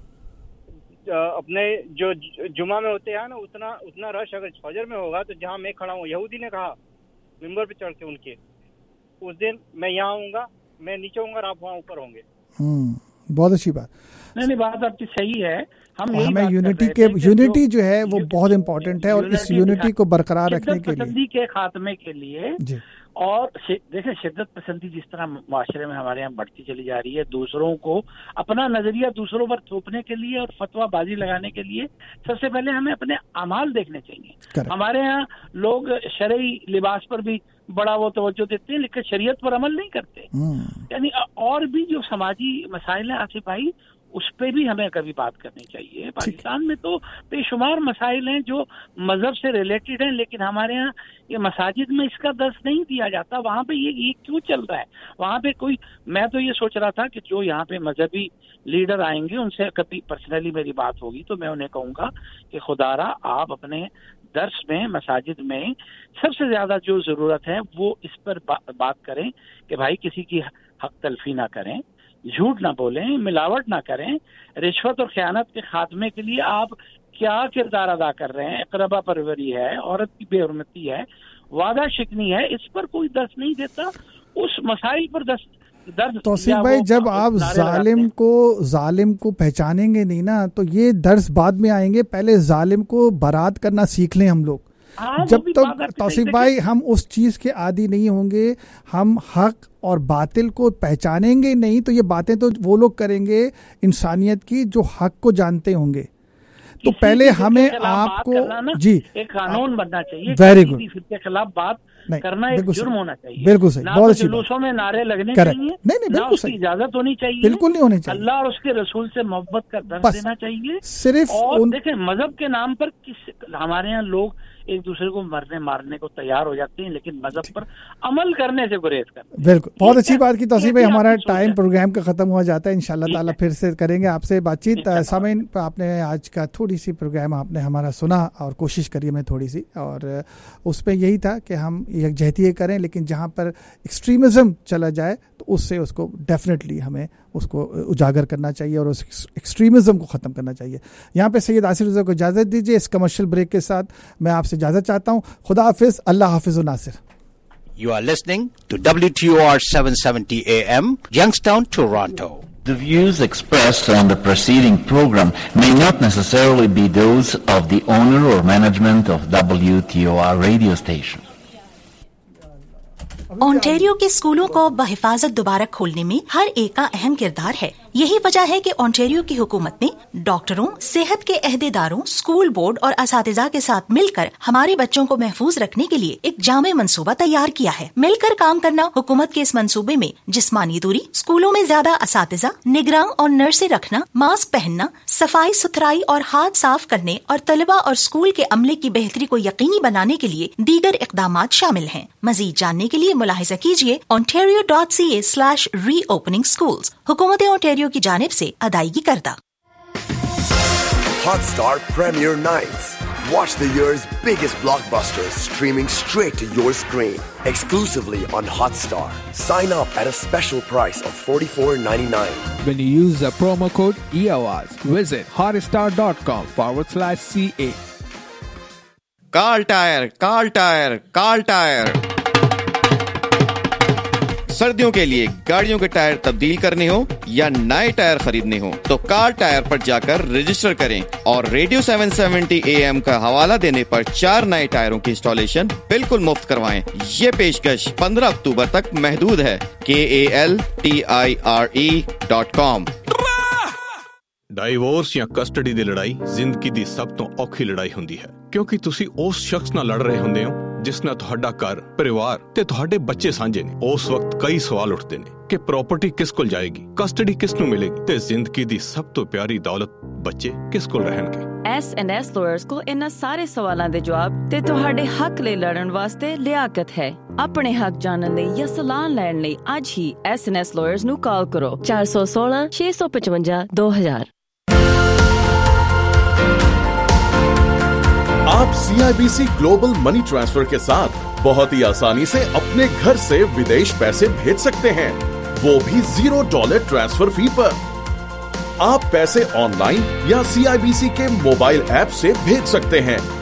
اپنے جو جمعہ میں ہوتے ہیں نا اتنا اتنا رش اگر فجر میں ہوگا تو جہاں میں کھڑا ہوں, یہودی نے کہا ممبر پہ چڑھ کے ان کے, اس دن میں یہاں ہوں گا, میں نیچے ہوں گا اور آپ وہاں اوپر ہوں گے. ہوں بہت اچھی بات. نہیں نہیں بات آپ کی صحیح ہے. ہم ہمیں یونٹی کے یونٹی جو ہے وہ بہت امپورٹنٹ ہے, اور اس یونٹی کو برقرار رکھنے کے لیے کے خاتمے کے لیے جی. اور دیکھیں شدت پسندی جس طرح معاشرے میں ہمارے یہاں بڑھتی چلی جا رہی ہے, دوسروں کو اپنا نظریہ دوسروں پر تھوپنے کے لیے اور فتویٰ بازی لگانے کے لیے سب سے پہلے ہمیں اپنے اعمال دیکھنے چاہیے. ہمارے یہاں لوگ شرعی لباس پر بھی بڑا وہ توجہ دیتے ہیں لیکن شریعت پر عمل نہیں کرتے. یعنی اور بھی جو سماجی مسائل ہیں آصف بھائی, اس پہ بھی ہمیں کبھی بات کرنی چاہیے. پاکستان میں تو بے شمار مسائل ہیں جو مذہب سے ریلیٹڈ ہیں, لیکن ہمارے ہاں یہ مساجد میں اس کا درس نہیں دیا جاتا. وہاں پہ یہ یہ کیوں چل رہا ہے؟ وہاں پہ کوئی, میں تو یہ سوچ رہا تھا کہ جو یہاں پہ مذہبی لیڈر آئیں گے ان سے کبھی پرسنلی میری بات ہوگی تو میں انہیں کہوں گا کہ خدا را آپ اپنے درس میں مساجد میں سب سے زیادہ جو ضرورت ہے وہ اس پر بات کریں کہ بھائی کسی کی حق تلفی نہ کریں, جھوٹ نہ بولیں, ملاوٹ نہ کریں, رشوت اور خیانت کے خاتمے کے لیے آپ کیا کردار ادا کر رہے ہیں. اقربا پروری ہے, عورت کی بے حرمتی ہے, وعدہ شکنی ہے, اس پر کوئی درس نہیں دیتا. اس مسائل پر درس توصیف بھائی, جب آپ ظالم کو ظالم کو پہچانیں گے نہیں نا تو یہ درس بعد میں آئیں گے. پہلے ظالم کو برات کرنا سیکھ لیں ہم لوگ. جب تک توصیف بھائی ہم اس چیز کے عادی نہیں ہوں گے, ہم حق اور باطل کو پہچانیں گے نہیں, تو یہ باتیں تو وہ لوگ کریں گے انسانیت کی جو حق کو جانتے ہوں گے. تو پہلے ہمیں آپ کو جی ایک قانون بننا چاہیے, ویری گڈ, کے خلاف بات کرنا ایک جرم ہونا چاہیے. بالکل صحیح, بہت اچھی بات. جلوسوں میں نعرے لگنے چاہیے, نہیں اس کی اجازت ہونی چاہیے, بالکل نہیں ہونے چاہیے. اللہ اور اس کے رسول سے محبت کا درس دینا چاہیے صرف. اور دیکھیں مذہب کے نام پر کس ہمارے یہاں لوگ ایک دوسرے کو مرنے مارنے کو تیار ہو جاتے ہیں لیکن مذہب پر عمل کرنے سے گریز کرتے ہیں. بالکل, بہت اچھی بات کی توصیف ہے. ہمارا ٹائم پروگرام کا ختم ہوا جاتا ہے, انشاءاللہ تعالیٰ پھر سے کریں گے آپ سے بات چیت. سامعین, آپ نے آج کا تھوڑی سی پروگرام آپ نے ہمارا سنا اور کوشش کری ہمیں تھوڑی سی, اور اس میں یہی تھا کہ ہم یکجہتی کریں, لیکن جہاں پر ایکسٹریمزم چلا جائے تو اس سے اس کو ڈیفینیٹلی ہمیں اس کو اجاگر کرنا چاہیے اور اس ایکسٹریمزم کو ختم کرنا چاہیے. یہاں پہ سید آصف رضا کو اجازت دیجیے. اس کمرشل بریک کے ساتھ میں آپ سے اجازت چاہتا ہوں. خدا حافظ, اللہ حافظ و ناصر. You are listening to W T O R seven seventy A M, Youngstown, Toronto. The views expressed on the preceding program may not necessarily be those of the owner or management of W T O R radio station. Ontario کے اسکولوں کو بحفاظت دوبارہ کھولنے میں ہر ایک کا اہم کردار ہے. یہی وجہ ہے کہ اونٹیریو کی حکومت نے ڈاکٹروں, صحت کے عہدیداروں, اسکول بورڈ اور اساتذہ کے ساتھ مل کر ہمارے بچوں کو محفوظ رکھنے کے لیے ایک جامع منصوبہ تیار کیا ہے. مل کر کام کرنا حکومت کے اس منصوبے میں جسمانی دوری, اسکولوں میں زیادہ اساتذہ, نگراں اور نرسیں رکھنا, ماسک پہننا, صفائی ستھرائی اور ہاتھ صاف کرنے اور طلبہ اور اسکول کے عملے کی بہتری کو یقینی بنانے کے لیے دیگر اقدامات شامل ہیں. مزید جاننے کے لیے ملاحظہ کیجیے ontario dot c a slash reopening schools. حکومت اونٹیریو کی جانب سے ادائیگی کردہ. Hotstar Premier Nights. Watch the year's biggest blockbusters streaming straight to your screen. Exclusively on Hotstar. Sign up at a special price of forty-four ninety-nine. When you use the promo code E O R S, visit hotstar dot com forward slash C A. Carl Tire, Carl Tire, Carl Tire. سردیوں کے لیے گاڑیوں کے ٹائر تبدیل کرنے ہو یا نئے ٹائر خریدنے ہو تو کار ٹائر پر جا کر رجسٹر کریں اور radio seven seventy A M کا حوالہ دینے پر چار نئے ٹائروں کی انسٹالیشن بالکل مفت کروائیں. یہ پیشکش پندرہ اکتوبر تک محدود ہے. K A L T I R E dot com. Divorce ਜਾਂ ਕਸਟਡੀ ਦੀ ਲੜਾਈ ਜ਼ਿੰਦਗੀ ਦੀ ਸਭ ਤੋਂ ਔਖੀ ਲੜਾਈ ਹੁੰਦੀ ਹੈ ਕਿਉਂਕਿ ਤੁਸੀਂ ਉਸ ਸ਼ਖਸ ਨਾਲ ਲੜ ਰਹੇ ਹੁੰਦੇ ਹੋ ਜਿਸ ਨਾਲ ਤੁਹਾਡਾ ਘਰ, ਪਰਿਵਾਰ ਤੇ ਤੁਹਾਡੇ ਬੱਚੇ ਸਾਂਝੇ ਨੇ, ਉਸ ਵਕਤ ਕਈ ਸਵਾਲ ਉੱਠਦੇ ਨੇ ਕਿ ਪ੍ਰਾਪਰਟੀ ਕਿਸ ਕੋਲ ਜਾਏਗੀ, ਕਸਟਡੀ ਕਿਸ ਨੂੰ ਮਿਲੇਗੀ ਤੇ ਜ਼ਿੰਦਗੀ ਦੀ ਸਭ ਤੋਂ ਪਿਆਰੀ ਦੌਲਤ ਬੱਚੇ ਕਿਸ ਕੋਲ ਰਹਿਣਗੇ। ਐਸ ਐਂਡ ਐਸ ਲਾਇਰਸ ਕੋਲ ਇਹਨਾਂ ਸਾਰੇ ਸਵਾਲਾਂ ਦੇ ਜਵਾਬ ਤੇ ਤੁਹਾਡੇ ਹੱਕ ਲਈ ਲੜਨ ਵਾਸਤੇ ਲਿਆਕਤ ਹੈ। ਆਪਣੇ ਹੱਕ ਜਾਣਨ ਲਈ ਜਾਂ ਸਲਾਹ ਲੈਣ ਲਈ ਅੱਜ ਹੀ ਐਸ ਐਂਡ ਐਸ ਲਾਇਰਸ ਨੂੰ ਕਾਲ ਕਰੋ ਚਾਰ ਸੌ ਸੋਲਾਂ ਛੇ ਸੌ ਪਚਵੰਜਾ ਦੋ ਹਜ਼ਾਰ। आप C I B C global money transfer के साथ बहुत ही आसानी से अपने घर से विदेश पैसे भेज सकते हैं, वो भी जीरो डॉलर ट्रांसफर फी पर। आप पैसे ऑनलाइन या सी आई बी सी के मोबाइल ऐप से भेज सकते हैं।